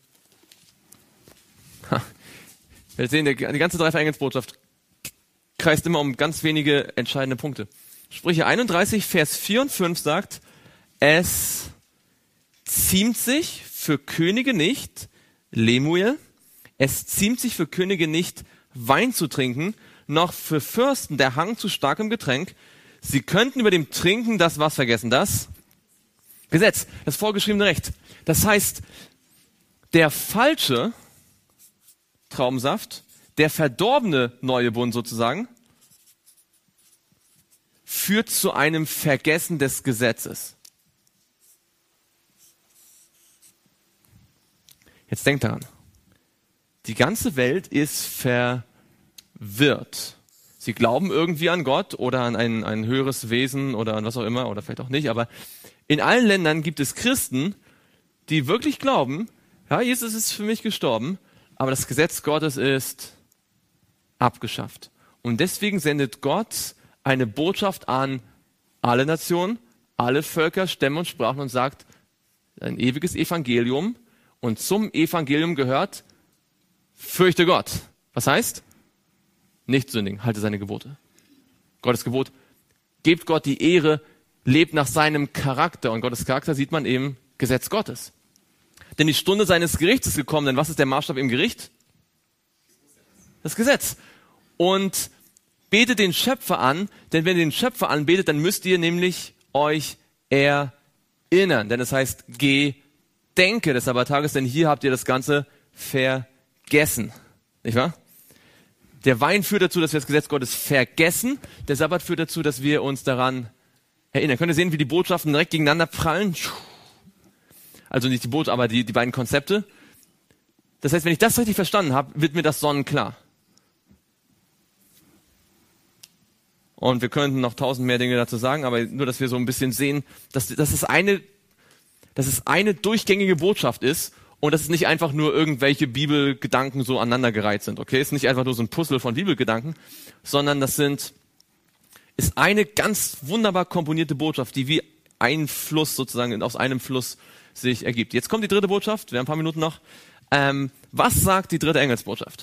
Ha. Wir sehen, die ganze Dreifaltigheitsbotschaft kreist immer um ganz wenige entscheidende Punkte. Sprüche einunddreißig, Vers vier und fünf sagt, es ziemt sich für Könige nicht, Lemuel, es ziemt sich für Könige nicht, Wein zu trinken, noch für Fürsten der Hang zu starkem Getränk. Sie könnten über dem Trinken das was vergessen, das Gesetz, das vorgeschriebene Recht. Das heißt, der falsche Traubensaft, der verdorbene neue Bund sozusagen, führt zu einem Vergessen des Gesetzes. Jetzt denkt daran. Die ganze Welt ist verwirrt. Sie glauben irgendwie an Gott oder an ein, ein höheres Wesen oder an was auch immer oder vielleicht auch nicht. Aber in allen Ländern gibt es Christen, die wirklich glauben, ja, Jesus ist für mich gestorben, aber das Gesetz Gottes ist abgeschafft. Und deswegen sendet Gott eine Botschaft an alle Nationen, alle Völker, Stämme und Sprachen und sagt, ein ewiges Evangelium. Und zum Evangelium gehört, fürchte Gott. Was heißt? Nicht sündigen, halte seine Gebote. Gottes Gebot, gebt Gott die Ehre, lebt nach seinem Charakter. Und Gottes Charakter sieht man im Gesetz Gottes. Denn die Stunde seines Gerichts ist gekommen, denn was ist der Maßstab im Gericht? Das Gesetz. Und betet den Schöpfer an, denn wenn ihr den Schöpfer anbetet, dann müsst ihr nämlich euch erinnern. Denn es heißt, gedenke des Sabbattages, denn hier habt ihr das Ganze vergessen. Nicht wahr? Der Wein führt dazu, dass wir das Gesetz Gottes vergessen. Der Sabbat führt dazu, dass wir uns daran erinnern. Könnt ihr sehen, wie die Botschaften direkt gegeneinander prallen? Also nicht die Botschaft, aber die, die beiden Konzepte. Das heißt, wenn ich das richtig verstanden habe, wird mir das sonnenklar. Und wir könnten noch tausend mehr Dinge dazu sagen, aber nur, dass wir so ein bisschen sehen, dass, dass, es, eine, dass es eine durchgängige Botschaft ist und dass es nicht einfach nur irgendwelche Bibelgedanken so aneinandergereiht sind. Okay, es ist nicht einfach nur so ein Puzzle von Bibelgedanken, sondern das sind, ist eine ganz wunderbar komponierte Botschaft, die wie ein Fluss sozusagen aus einem Fluss sich ergibt. Jetzt kommt die dritte Botschaft, wir haben ein paar Minuten noch. Ähm, was sagt die dritte Engelsbotschaft?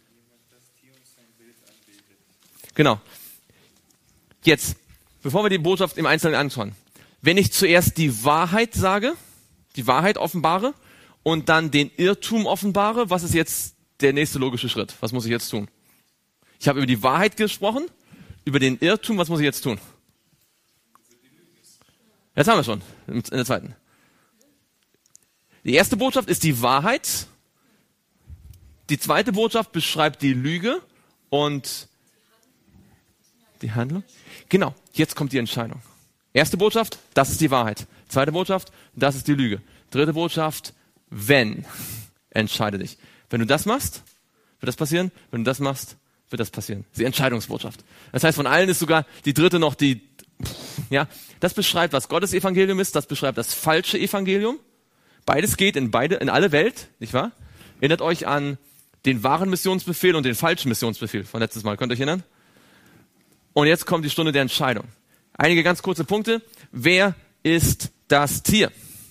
Genau. Jetzt, bevor wir die Botschaft im Einzelnen anschauen. Wenn ich zuerst die Wahrheit sage, die Wahrheit offenbare und dann den Irrtum offenbare, was ist jetzt der nächste logische Schritt? Was muss ich jetzt tun? Ich habe über die Wahrheit gesprochen, über den Irrtum, was muss ich jetzt tun? Jetzt haben wir schon, in der zweiten. Die erste Botschaft ist die Wahrheit. Die zweite Botschaft beschreibt die Lüge und die Handlung. Genau, jetzt kommt die Entscheidung. Erste Botschaft, das ist die Wahrheit. Zweite Botschaft, das ist die Lüge. Dritte Botschaft, wenn, entscheide dich. Wenn du das machst, wird das passieren. Wenn du das machst, wird das passieren. Das ist die Entscheidungsbotschaft. Das heißt, von allen ist sogar die dritte noch die, ja, das beschreibt, was Gottes Evangelium ist, das beschreibt das falsche Evangelium. Beides geht in beide, in alle Welt, nicht wahr? Erinnert euch an den wahren Missionsbefehl und den falschen Missionsbefehl von letztes Mal. Könnt ihr euch erinnern? Und jetzt kommt die Stunde der Entscheidung. Einige ganz kurze Punkte. Wer ist das Tier?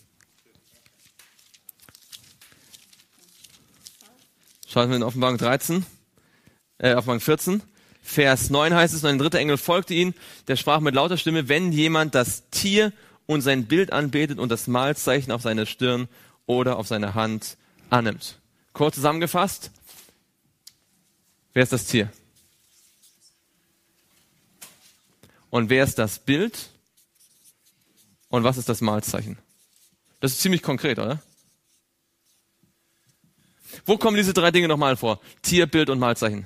Schauen wir in Offenbarung dreizehn, äh, Offenbarung vierzehn. Vers neun heißt es, und ein dritter Engel folgte ihnen, der sprach mit lauter Stimme, wenn jemand das Tier und sein Bild anbetet und das Mahlzeichen auf seine Stirn oder auf seine Hand annimmt. Kurz zusammengefasst, wer ist das Tier? Und wer ist das Bild? Und was ist das Mahlzeichen? Das ist ziemlich konkret, oder? Wo kommen diese drei Dinge nochmal vor? Tier, Bild und Mahlzeichen.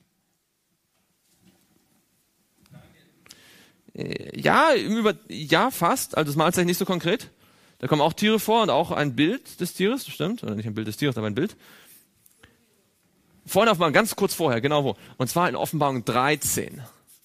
Ja, im Über ja, fast. Also das Mahlzeichen nicht so konkret. Da kommen auch Tiere vor und auch ein Bild des Tieres, das stimmt. Oder nicht ein Bild des Tieres, aber ein Bild. Vorhin Offenbarung, ganz kurz vorher, genau wo. Und zwar in Offenbarung dreizehn.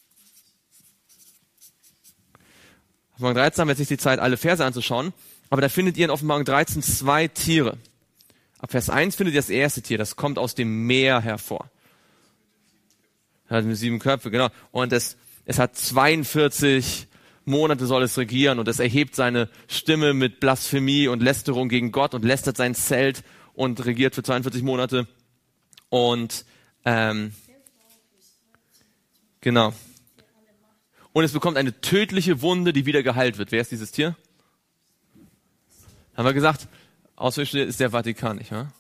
Offenbarung dreizehn haben wir jetzt nicht die Zeit, alle Verse anzuschauen. Aber da findet ihr in Offenbarung dreizehn zwei Tiere. Ab Vers eins findet ihr das erste Tier, das kommt aus dem Meer hervor. Hat sieben Köpfe, genau. Und es, es hat zweiundvierzig Monate soll es regieren und es erhebt seine Stimme mit Blasphemie und Lästerung gegen Gott und lästert sein Zelt und regiert für zweiundvierzig Monate. Und ähm, genau. Und es bekommt eine tödliche Wunde, die wieder geheilt wird. Wer ist dieses Tier? Haben wir gesagt, Auswegstelle ist der Vatikan, nicht wahr?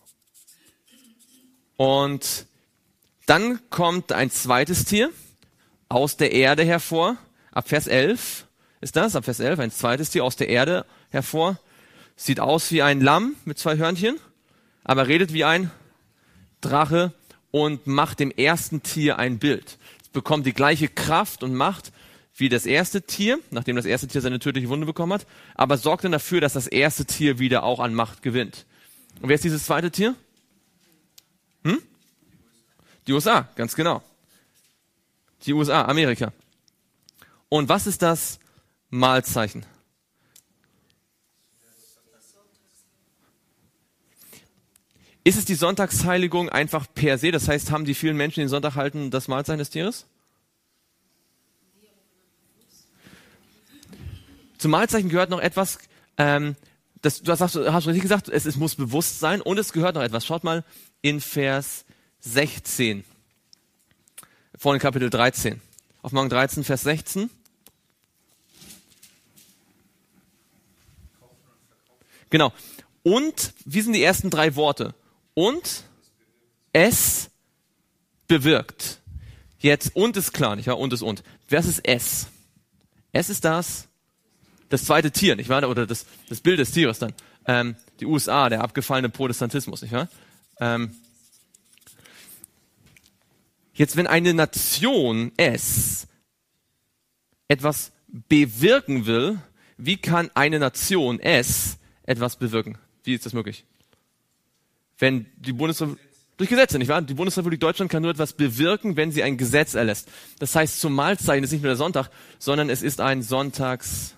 Und dann kommt ein zweites Tier aus der Erde hervor. Ab Vers elf ist das, ab Vers elf, ein zweites Tier aus der Erde hervor. Sieht aus wie ein Lamm mit zwei Hörnchen, aber redet wie ein Drache und macht dem ersten Tier ein Bild. Es bekommt die gleiche Kraft und Macht wie das erste Tier, nachdem das erste Tier seine tödliche Wunde bekommen hat, aber sorgt dann dafür, dass das erste Tier wieder auch an Macht gewinnt. Und wer ist dieses zweite Tier? Hm? Die U S A, ganz genau. Die U S A, Amerika. Und was ist das Mahlzeichen? Ist es die Sonntagsheiligung einfach per se? Das heißt, haben die vielen Menschen, die den Sonntag halten, das Mahlzeichen des Tieres? Zum Mahlzeichen gehört noch etwas, ähm, das, du hast, hast richtig gesagt, es, es muss bewusst sein und es gehört noch etwas. Schaut mal in Vers sechzehn, vorhin Kapitel dreizehn. Offenbarung dreizehn, Vers sechzehn. Genau. Und, wie sind die ersten drei Worte? Und es bewirkt. Jetzt, und ist klar, nicht wahr? Und ist und. Was ist es? Es ist das, das zweite Tier, nicht wahr? Oder das, das Bild des Tieres dann. Ähm, die U S A, der abgefallene Protestantismus, nicht wahr? Ähm, jetzt, wenn eine Nation es etwas bewirken will, wie kann eine Nation es etwas bewirken? Wie ist das möglich? Wenn die Bundesrepublik, durch Gesetze, nicht wahr? Die Bundesrepublik Deutschland kann nur etwas bewirken, wenn sie ein Gesetz erlässt. Das heißt, zum Mahlzeichen ist nicht nur der Sonntag, sondern es ist ein Sonntagsgesetz.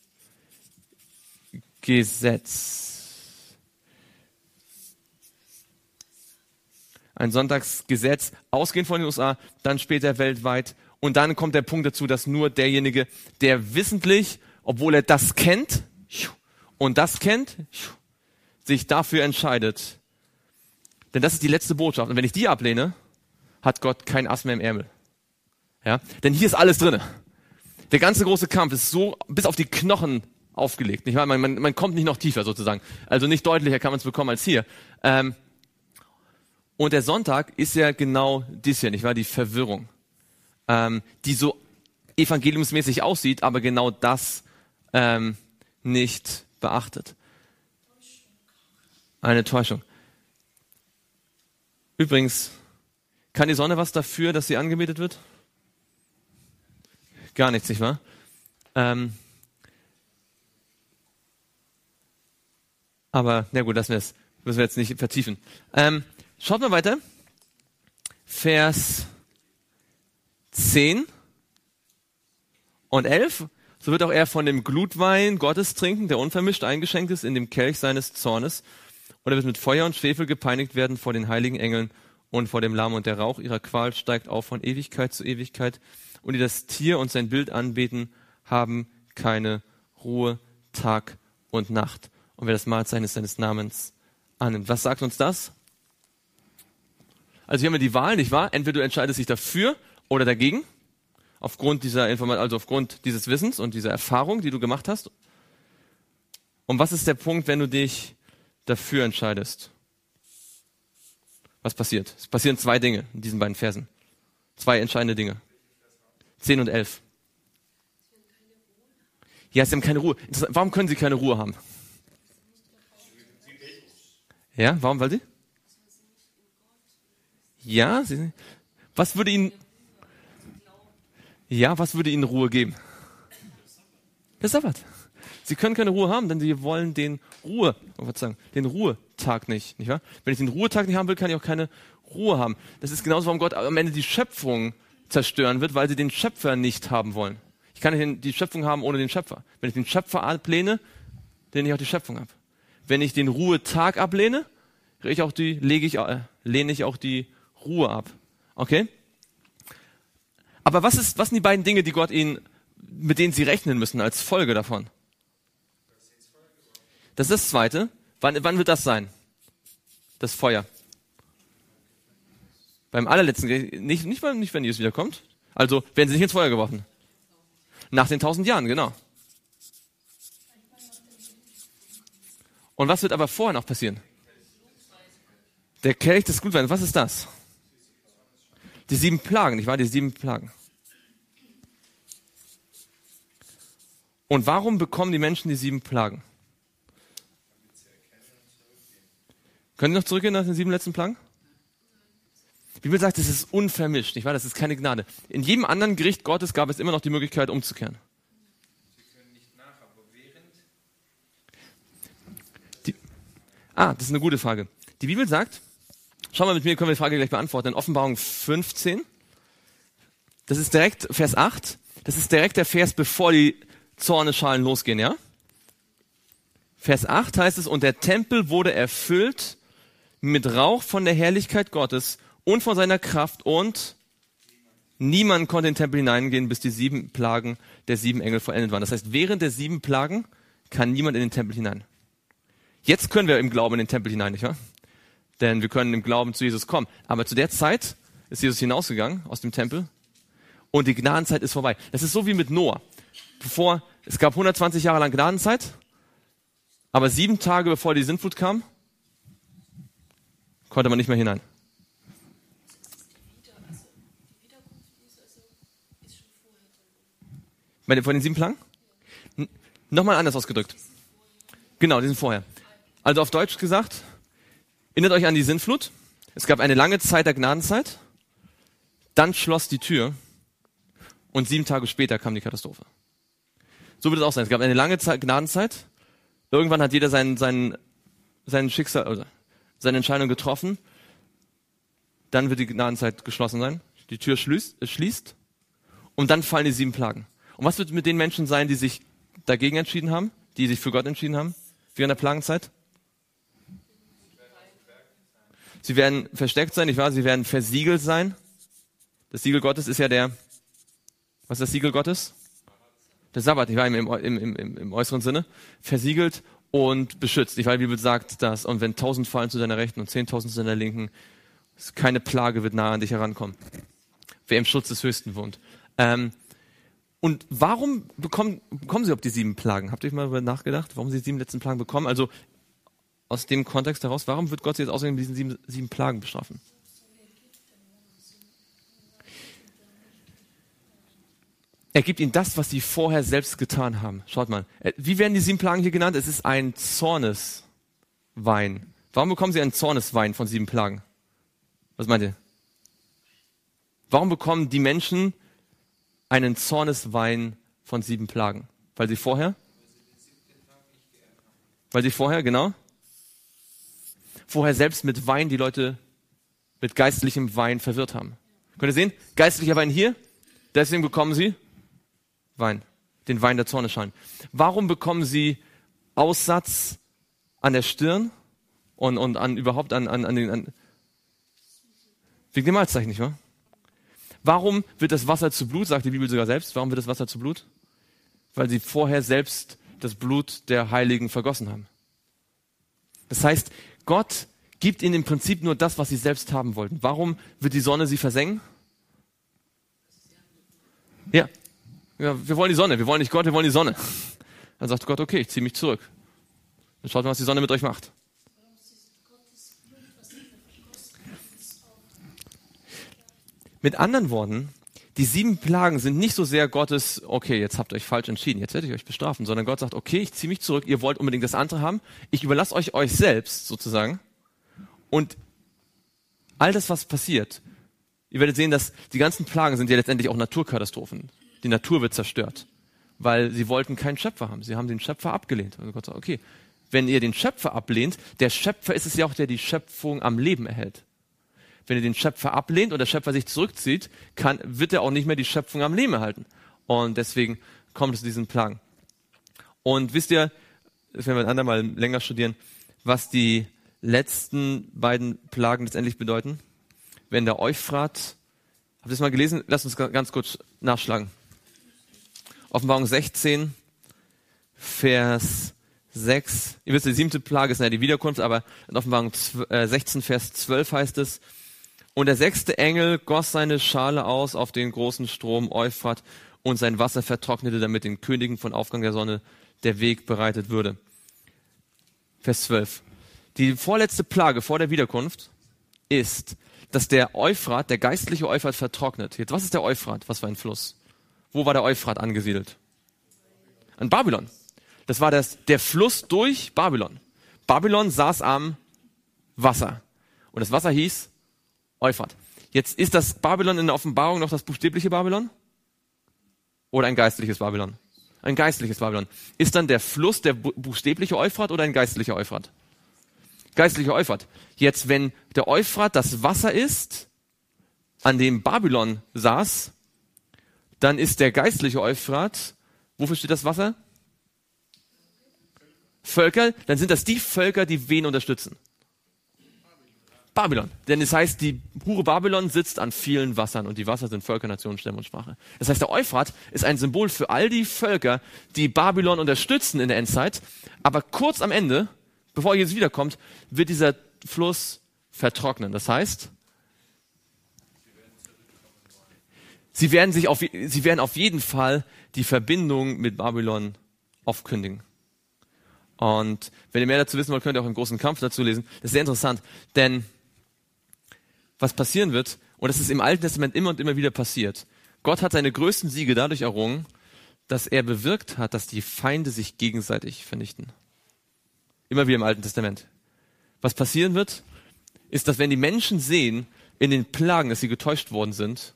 Ein Sonntagsgesetz, ausgehend von den U S A, dann später weltweit. Und dann kommt der Punkt dazu, dass nur derjenige, der wissentlich, obwohl er das kennt und das kennt, sich dafür entscheidet. Denn das ist die letzte Botschaft. Und wenn ich die ablehne, hat Gott kein Ass mehr im Ärmel. Ja? Denn hier ist alles drin. Der ganze große Kampf ist so bis auf die Knochen aufgelegt. Nicht wahr? Man, man, man kommt nicht noch tiefer sozusagen. Also nicht deutlicher kann man es bekommen als hier. Ähm, Und der Sonntag ist ja genau dies hier, nicht wahr? Die Verwirrung, ähm, die so evangeliumsmäßig aussieht, aber genau das ähm, nicht beachtet. Eine Täuschung. Übrigens, kann die Sonne was dafür, dass sie angebetet wird? Gar nichts, nicht wahr? Ähm, aber, na gut, das müssen wir jetzt nicht vertiefen. Ähm, Schaut mal weiter. Vers zehn und elf. So wird auch er von dem Glutwein Gottes trinken, der unvermischt eingeschenkt ist in dem Kelch seines Zornes. Und er wird mit Feuer und Schwefel gepeinigt werden vor den heiligen Engeln und vor dem Lamm. Und der Rauch ihrer Qual steigt auf von Ewigkeit zu Ewigkeit. Und die das Tier und sein Bild anbeten, haben keine Ruhe, Tag und Nacht. Und wer das Mahlzeichen seines Namens annimmt. Was sagt uns das? Also hier haben wir die Wahl, nicht wahr? Entweder du entscheidest dich dafür oder dagegen, aufgrund dieser Information, also aufgrund dieses Wissens und dieser Erfahrung, die du gemacht hast. Und was ist der Punkt, wenn du dich dafür entscheidest? Was passiert? Es passieren zwei Dinge in diesen beiden Versen. Zwei entscheidende Dinge. Zehn und elf. Ja, sie haben keine Ruhe. Warum können sie keine Ruhe haben? Ja, warum? Weil sie? Ja, sie, was würde ihnen, ja, was würde ihnen Ruhe geben? Der Sabbat. Sie können keine Ruhe haben, denn sie wollen den Ruhe, oh, was sagen, den Ruhetag nicht, nicht wahr? Wenn ich den Ruhetag nicht haben will, kann ich auch keine Ruhe haben. Das ist genauso, warum Gott am Ende die Schöpfung zerstören wird, weil sie den Schöpfer nicht haben wollen. Ich kann nicht die Schöpfung haben ohne den Schöpfer. Wenn ich den Schöpfer ablehne, lehne ich auch die Schöpfung ab. Wenn ich den Ruhetag ablehne, lege ich auch die, lege ich, äh, lehne ich auch die Ruhe ab. Okay? Aber was ist, was sind die beiden Dinge, die Gott ihnen, mit denen sie rechnen müssen als Folge davon? Das ist das Zweite. Wann, wann wird das sein? Das Feuer. Beim allerletzten, nicht, nicht, nicht wenn Jesus wiederkommt. Also werden sie nicht ins Feuer geworfen. Nach den tausend Jahren, genau. Und was wird aber vorher noch passieren? Der Kelch des Glutweins, was ist das? Die sieben Plagen, nicht wahr? Die sieben Plagen. Und warum bekommen die Menschen die sieben Plagen? Können Sie noch zurückgehen nach den sieben letzten Plagen? Die Bibel sagt, es ist unvermischt, nicht wahr? Das ist keine Gnade. In jedem anderen Gericht Gottes gab es immer noch die Möglichkeit, umzukehren. Sie können nicht nach, aber während. Die, ah, das ist eine gute Frage. Die Bibel sagt, schau mal mit mir, können wir die Frage gleich beantworten. In Offenbarung fünfzehn, das ist direkt Vers acht, das ist direkt der Vers, bevor die Zornesschalen losgehen, ja? Vers acht heißt es, und der Tempel wurde erfüllt mit Rauch von der Herrlichkeit Gottes und von seiner Kraft und niemand konnte in den Tempel hineingehen, bis die sieben Plagen der sieben Engel vollendet waren. Das heißt, während der sieben Plagen kann niemand in den Tempel hinein. Jetzt können wir im Glauben in den Tempel hinein, nicht wahr? Denn wir können im Glauben zu Jesus kommen. Aber zu der Zeit ist Jesus hinausgegangen aus dem Tempel und die Gnadenzeit ist vorbei. Das ist so wie mit Noah. Bevor, es gab hundertzwanzig Jahre lang Gnadenzeit, aber sieben Tage bevor die Sintflut kam, konnte man nicht mehr hinein. Bei den, von den sieben Plagen? N- Nochmal anders ausgedrückt. Genau, die sind vorher. Also auf Deutsch gesagt, erinnert euch an die Sintflut. Es gab eine lange Zeit der Gnadenzeit, dann schloss die Tür und sieben Tage später kam die Katastrophe. So wird es auch sein. Es gab eine lange Zeit, Gnadenzeit. Irgendwann hat jeder sein, sein, sein Schicksal, oder seine Entscheidung getroffen, dann wird die Gnadenzeit geschlossen sein, die Tür schließt, äh, schließt und dann fallen die sieben Plagen. Und was wird mit den Menschen sein, die sich dagegen entschieden haben, die sich für Gott entschieden haben, während der Plagenzeit? Sie werden versteckt sein, nicht wahr? Sie werden versiegelt sein. Das Siegel Gottes ist ja der, was ist das Siegel Gottes? Der Sabbat, nicht wahr? Im, im, im, im, im äußeren Sinne. Versiegelt und beschützt. Nicht wahr? Die Bibel sagt das, und wenn tausend fallen zu deiner Rechten und zehntausend zu deiner Linken, keine Plage wird nahe an dich herankommen. Wer im Schutz des Höchsten wohnt. Ähm, und warum bekommen, bekommen sie überhaupt die sieben Plagen? Habt ihr euch mal darüber nachgedacht, warum sie die sieben letzten Plagen bekommen? Also aus dem Kontext heraus, warum wird Gott sie jetzt außerdem mit diesen sieben, sieben Plagen bestrafen? Er gibt ihnen das, was sie vorher selbst getan haben. Schaut mal, wie werden die sieben Plagen hier genannt? Es ist ein Zorneswein. Warum bekommen sie einen Zorneswein von sieben Plagen? Was meint ihr? Warum bekommen die Menschen einen Zorneswein von sieben Plagen? Weil sie vorher? Weil sie vorher, genau? Vorher selbst mit Wein die Leute mit geistlichem Wein verwirrt haben. Könnt ihr sehen? Geistlicher Wein hier, deswegen bekommen sie Wein, den Wein der Zornesschein. Warum bekommen sie Aussatz an der Stirn und, und an überhaupt an, an, an den, an, wegen dem Mahlzeichen, nicht wahr? Warum wird das Wasser zu Blut, sagt die Bibel sogar selbst, warum wird das Wasser zu Blut? Weil sie vorher selbst das Blut der Heiligen vergossen haben. Das heißt, Gott gibt ihnen im Prinzip nur das, was sie selbst haben wollten. Warum wird die Sonne sie versengen? Ja. Ja, wir wollen die Sonne, wir wollen nicht Gott, wir wollen die Sonne. Dann sagt Gott, okay, ich ziehe mich zurück. Dann schaut mal, was die Sonne mit euch macht. Mit anderen Worten, die sieben Plagen sind nicht so sehr Gottes, okay, jetzt habt ihr euch falsch entschieden, jetzt werde ich euch bestrafen, sondern Gott sagt, okay, ich ziehe mich zurück, ihr wollt unbedingt das andere haben, ich überlasse euch euch selbst sozusagen und all das, was passiert, ihr werdet sehen, dass die ganzen Plagen sind ja letztendlich auch Naturkatastrophen. Die Natur wird zerstört, weil sie wollten keinen Schöpfer haben. Sie haben den Schöpfer abgelehnt. Und Gott sagt, okay, wenn ihr den Schöpfer ablehnt, der Schöpfer ist es ja auch, der die Schöpfung am Leben erhält. Wenn ihr den Schöpfer ablehnt und der Schöpfer sich zurückzieht, kann, wird er auch nicht mehr die Schöpfung am Leben erhalten. Und deswegen kommt es zu diesen Plagen. Und wisst ihr, das werden wir ein andermal länger studieren, was die letzten beiden Plagen letztendlich bedeuten? Wenn der Euphrat, habt ihr das mal gelesen? Lasst uns ganz kurz nachschlagen. Offenbarung sechzehn, Vers sechs. Ihr wisst, die siebte Plage ist ja die Wiederkunft, aber in Offenbarung sechzehn, Vers zwölf heißt es, und der sechste Engel goss seine Schale aus auf den großen Strom Euphrat und sein Wasser vertrocknete, damit den Königen von Aufgang der Sonne der Weg bereitet würde. Vers zwölf. Die vorletzte Plage vor der Wiederkunft ist, dass der Euphrat, der geistliche Euphrat vertrocknet. Jetzt, was ist der Euphrat? Was für ein Fluss? Wo war der Euphrat angesiedelt? An Babylon. Das war das, der Fluss durch Babylon. Babylon saß am Wasser. Und das Wasser hieß Euphrat. Jetzt ist das Babylon in der Offenbarung noch das buchstäbliche Babylon? Oder ein geistliches Babylon? Ein geistliches Babylon. Ist dann der Fluss der buchstäbliche Euphrat oder ein geistlicher Euphrat? Geistlicher Euphrat. Jetzt, wenn der Euphrat das Wasser ist, an dem Babylon saß, dann ist der geistliche Euphrat, wofür steht das Wasser? Völker, dann sind das die Völker, die wen unterstützen? Babylon. Denn es heißt, die Hure Babylon sitzt an vielen Wassern und die Wasser sind Völker, Nationen, Stämme und Sprache. Das heißt, der Euphrat ist ein Symbol für all die Völker, die Babylon unterstützen in der Endzeit. Aber kurz am Ende, bevor Jesus wiederkommt, wird dieser Fluss vertrocknen. Das heißt, sie werden sich auf, sie werden auf jeden Fall die Verbindung mit Babylon aufkündigen. Und wenn ihr mehr dazu wissen wollt, könnt ihr auch einen großen Kampf dazu lesen. Das ist sehr interessant, denn was passieren wird, und das ist im Alten Testament immer und immer wieder passiert, Gott hat seine größten Siege dadurch errungen, dass er bewirkt hat, dass die Feinde sich gegenseitig vernichten. Immer wieder im Alten Testament. Was passieren wird, ist, dass wenn die Menschen sehen, in den Plagen, dass sie getäuscht worden sind,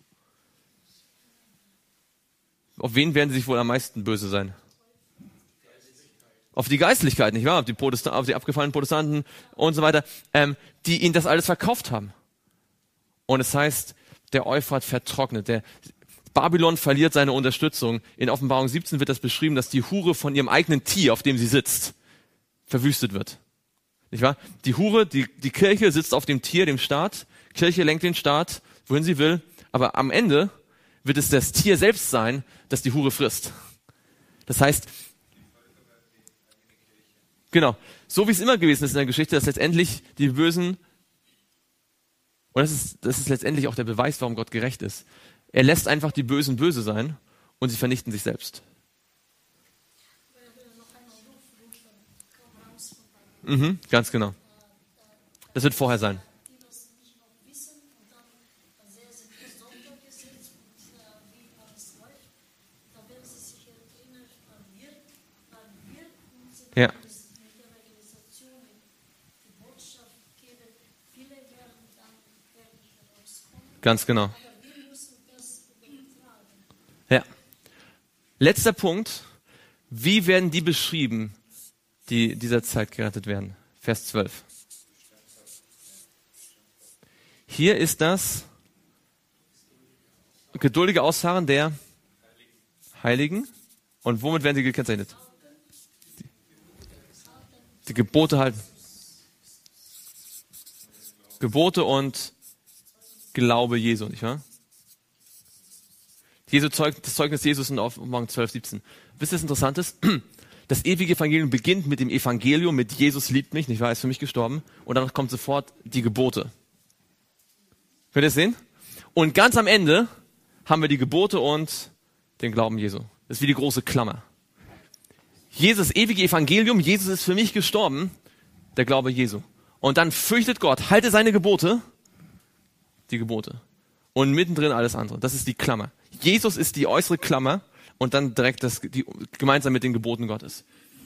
auf wen werden sie sich wohl am meisten böse sein? auf die Geistlichkeit, nicht wahr? Auf die, Protestan- auf die abgefallenen Protestanten und so weiter, ähm, die ihnen das alles verkauft haben. Und es heißt, der Euphrat vertrocknet, der Babylon verliert seine Unterstützung. In Offenbarung siebzehn wird das beschrieben, dass die Hure von ihrem eigenen Tier, auf dem sie sitzt, verwüstet wird. Nicht wahr? Die Hure, die, die Kirche sitzt auf dem Tier, dem Staat. Kirche lenkt den Staat, wohin sie will. Aber am Ende wird es das Tier selbst sein, das die Hure frisst. Das heißt, genau, so wie es immer gewesen ist in der Geschichte, dass letztendlich die Bösen, und das ist, das ist letztendlich auch der Beweis, warum Gott gerecht ist. Er lässt einfach die Bösen böse sein und sie vernichten sich selbst. Mhm, ganz genau. Das wird vorher sein. Ja. Ganz genau. Ja. Letzter Punkt. Wie werden die beschrieben, die dieser Zeit gerettet werden? Vers zwölf. Hier ist das geduldige Ausharren der Heiligen. Und womit werden sie gekennzeichnet? Die, die Gebote halten. Gebote und Glaube Jesu, nicht wahr? Jesu Zeug, das Zeugnis Jesus in Offenbarung zwölf, siebzehn. Wisst ihr, was interessant ist? Das ewige Evangelium beginnt mit dem Evangelium, mit Jesus liebt mich, nicht wahr, er ist für mich gestorben. Und dann kommt sofort die Gebote. Könnt ihr es sehen? Und ganz am Ende haben wir die Gebote und den Glauben Jesu. Das ist wie die große Klammer. Jesus, ewige Evangelium, Jesus ist für mich gestorben, der Glaube Jesu. Und dann fürchtet Gott, halte seine Gebote, die Gebote. Und mittendrin alles andere. Das ist die Klammer. Jesus ist die äußere Klammer und dann direkt das, die, gemeinsam mit den Geboten Gottes.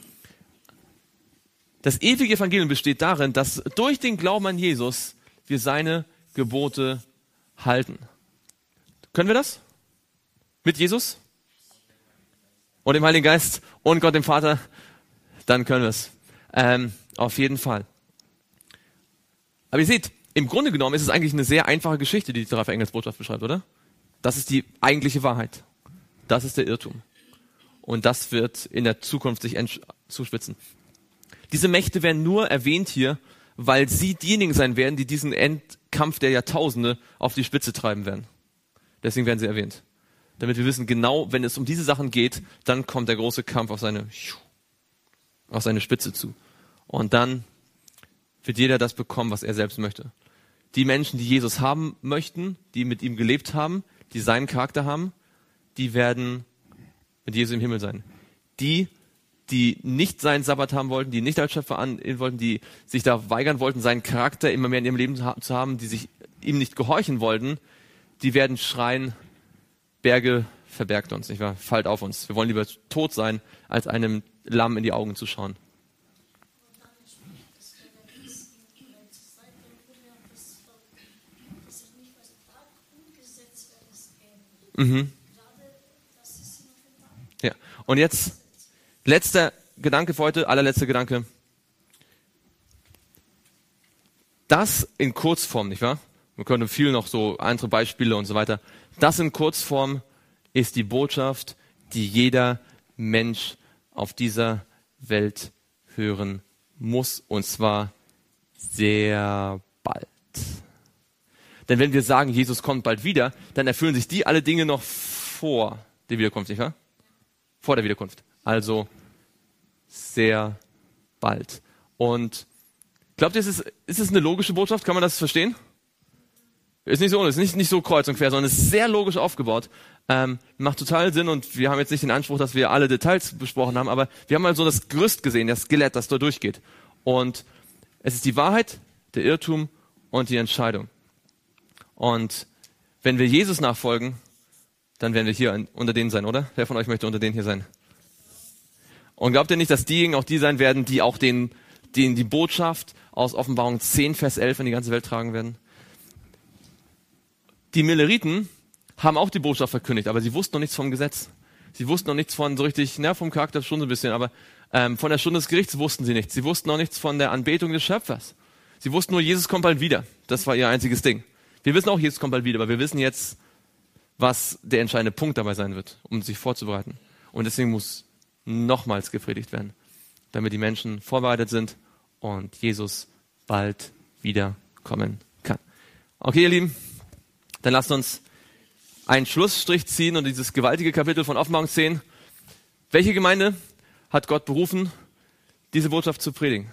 Das ewige Evangelium besteht darin, dass durch den Glauben an Jesus wir seine Gebote halten. Können wir das? Mit Jesus? Und dem Heiligen Geist und Gott dem Vater? Dann können wir es. Ähm, auf jeden Fall. Aber ihr seht, im Grunde genommen ist es eigentlich eine sehr einfache Geschichte, die die Drei Engelsbotschaft beschreibt, oder? Das ist die eigentliche Wahrheit. Das ist der Irrtum. Und das wird in der Zukunft sich zuspitzen. Diese Mächte werden nur erwähnt hier, weil sie diejenigen sein werden, die diesen Endkampf der Jahrtausende auf die Spitze treiben werden. Deswegen werden sie erwähnt. Damit wir wissen, genau, wenn es um diese Sachen geht, dann kommt der große Kampf auf seine, auf seine Spitze zu. Und dann wird jeder das bekommen, was er selbst möchte. Die Menschen, die Jesus haben möchten, die mit ihm gelebt haben, die seinen Charakter haben, die werden mit Jesus im Himmel sein. Die, die nicht seinen Sabbat haben wollten, die nicht als Schöpfer ansehen wollten, die sich da weigern wollten, seinen Charakter immer mehr in ihrem Leben zu haben, die sich ihm nicht gehorchen wollten, die werden schreien, Berge, verbergt uns, nicht wahr? Fallt auf uns. Wir wollen lieber tot sein, als einem Lamm in die Augen zu schauen. Mhm. Ja. Und jetzt letzter Gedanke für heute, allerletzter Gedanke. Das in Kurzform, nicht wahr? Wir können viel noch so andere Beispiele und so weiter. Das in Kurzform ist die Botschaft, die jeder Mensch auf dieser Welt hören muss, und zwar sehr bald. Denn wenn wir sagen, Jesus kommt bald wieder, dann erfüllen sich die alle Dinge noch vor der Wiederkunft, nicht wahr? Vor der Wiederkunft. Also sehr bald. Und glaubt ihr, ist es, ist es eine logische Botschaft? Kann man das verstehen? Ist nicht so, ist nicht, nicht so kreuz und quer, sondern ist sehr logisch aufgebaut. Ähm, macht total Sinn, und wir haben jetzt nicht den Anspruch, dass wir alle Details besprochen haben, aber wir haben mal so das Gerüst gesehen, das Skelett, das da durchgeht. Und es ist die Wahrheit, der Irrtum und die Entscheidung. Und wenn wir Jesus nachfolgen, dann werden wir hier unter denen sein, oder? Wer von euch möchte unter denen hier sein? Und glaubt ihr nicht, dass diejenigen auch die sein werden, die auch den, denen die Botschaft aus Offenbarung zehn, Vers elf in die ganze Welt tragen werden? Die Milleriten haben auch die Botschaft verkündigt, aber sie wussten noch nichts vom Gesetz. Sie wussten noch nichts von so richtig, na, vom Charakter schon so ein bisschen, aber Ähm, von der Stunde des Gerichts wussten sie nichts. Sie wussten auch nichts von der Anbetung des Schöpfers. Sie wussten nur, Jesus kommt bald wieder. Das war ihr einziges Ding. Wir wissen auch, Jesus kommt bald wieder, aber wir wissen jetzt, was der entscheidende Punkt dabei sein wird, um sich vorzubereiten. Und deswegen muss nochmals gepredigt werden, damit die Menschen vorbereitet sind und Jesus bald wiederkommen kann. Okay, ihr Lieben, dann lasst uns einen Schlussstrich ziehen und dieses gewaltige Kapitel von Offenbarung zehn. Welche Gemeinde hat Gott berufen, diese Botschaft zu predigen?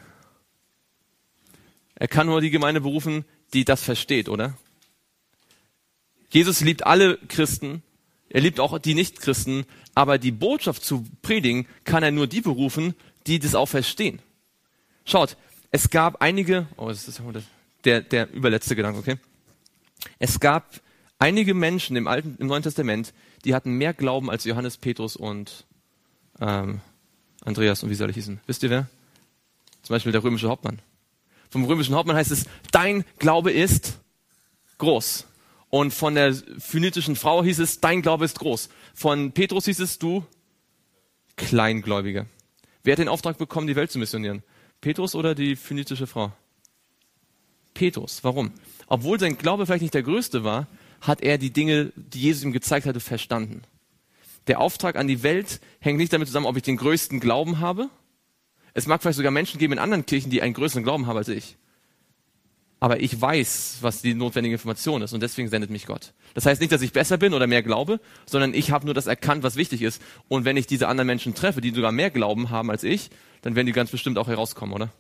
Er kann nur die Gemeinde berufen, die das versteht, oder? Jesus liebt alle Christen, er liebt auch die Nichtchristen, aber die Botschaft zu predigen kann er nur die berufen, die das auch verstehen. Schaut, es gab einige, oh, das ist der, der überletzte Gedanke, okay? Es gab einige Menschen im Alten, im Neuen Testament, die hatten mehr Glauben als Johannes, Petrus und ähm, Andreas und wie soll ich hießen? Wisst ihr wer? Zum Beispiel der römische Hauptmann. Vom römischen Hauptmann heißt es, dein Glaube ist groß. Und von der phönizischen Frau hieß es, dein Glaube ist groß. Von Petrus hieß es, du Kleingläubiger. Wer hat den Auftrag bekommen, die Welt zu missionieren? Petrus oder die phönizische Frau? Petrus. Warum? Obwohl sein Glaube vielleicht nicht der größte war, hat er die Dinge, die Jesus ihm gezeigt hatte, verstanden. Der Auftrag an die Welt hängt nicht damit zusammen, ob ich den größten Glauben habe. Es mag vielleicht sogar Menschen geben in anderen Kirchen, die einen größeren Glauben haben als ich. Aber ich weiß, was die notwendige Information ist und deswegen sendet mich Gott. Das heißt nicht, dass ich besser bin oder mehr glaube, sondern ich habe nur das erkannt, was wichtig ist. Und wenn ich diese anderen Menschen treffe, die sogar mehr Glauben haben als ich, dann werden die ganz bestimmt auch herauskommen, oder?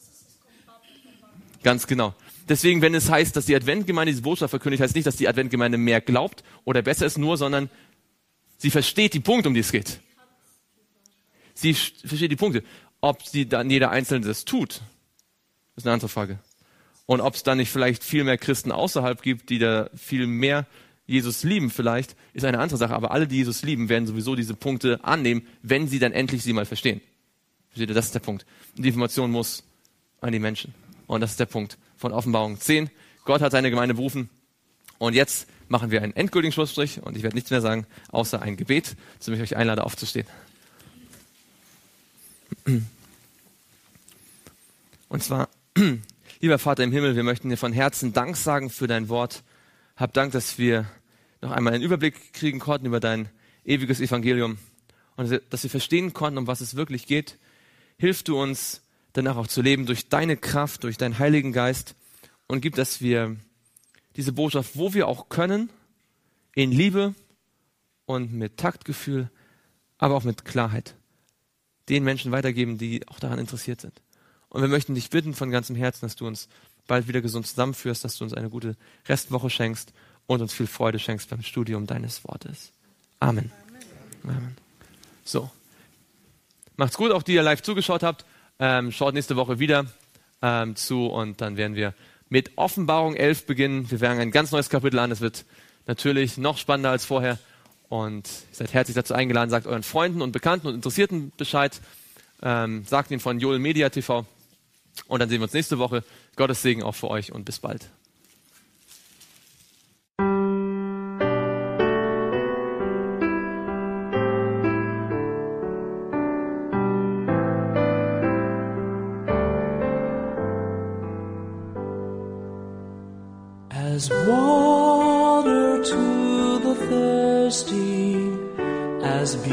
Ganz genau. Deswegen, wenn es heißt, dass die Adventgemeinde diese Botschaft verkündigt, heißt nicht, dass die Adventgemeinde mehr glaubt oder besser ist nur, sondern sie versteht die Punkte, um die es geht. Sie versteht die Punkte. Ob sie dann jeder Einzelne das tut, ist eine andere Frage. Und ob es dann nicht vielleicht viel mehr Christen außerhalb gibt, die da viel mehr Jesus lieben vielleicht, ist eine andere Sache. Aber alle, die Jesus lieben, werden sowieso diese Punkte annehmen, wenn sie dann endlich sie mal verstehen. Versteht ihr? Das ist der Punkt. Und die Information muss an die Menschen. Und das ist der Punkt von Offenbarung zehn. Gott hat seine Gemeinde berufen. Und jetzt machen wir einen endgültigen Schlussstrich. Und ich werde nichts mehr sagen, außer ein Gebet, zu dem ich euch einlade, aufzustehen. Und zwar... Lieber Vater im Himmel, wir möchten dir von Herzen Dank sagen für dein Wort. Hab Dank, dass wir noch einmal einen Überblick kriegen konnten über dein ewiges Evangelium und dass wir verstehen konnten, um was es wirklich geht. Hilf du uns, danach auch zu leben durch deine Kraft, durch deinen Heiligen Geist und gib, dass wir diese Botschaft, wo wir auch können, in Liebe und mit Taktgefühl, aber auch mit Klarheit den Menschen weitergeben, die auch daran interessiert sind. Und wir möchten dich bitten von ganzem Herzen, dass du uns bald wieder gesund zusammenführst, dass du uns eine gute Restwoche schenkst und uns viel Freude schenkst beim Studium deines Wortes. Amen. Amen. Amen. So. Macht's gut, auch die ihr live zugeschaut habt. Ähm, schaut nächste Woche wieder ähm, zu und dann werden wir mit Offenbarung elf beginnen. Wir werden ein ganz neues Kapitel an. Es wird natürlich noch spannender als vorher. Und ihr seid herzlich dazu eingeladen. Sagt euren Freunden und Bekannten und Interessierten Bescheid. Ähm, sagt ihnen von Joel Media T V. Und dann sehen wir uns nächste Woche. Gottes Segen auch für euch und bis bald. As water to the thirsty, as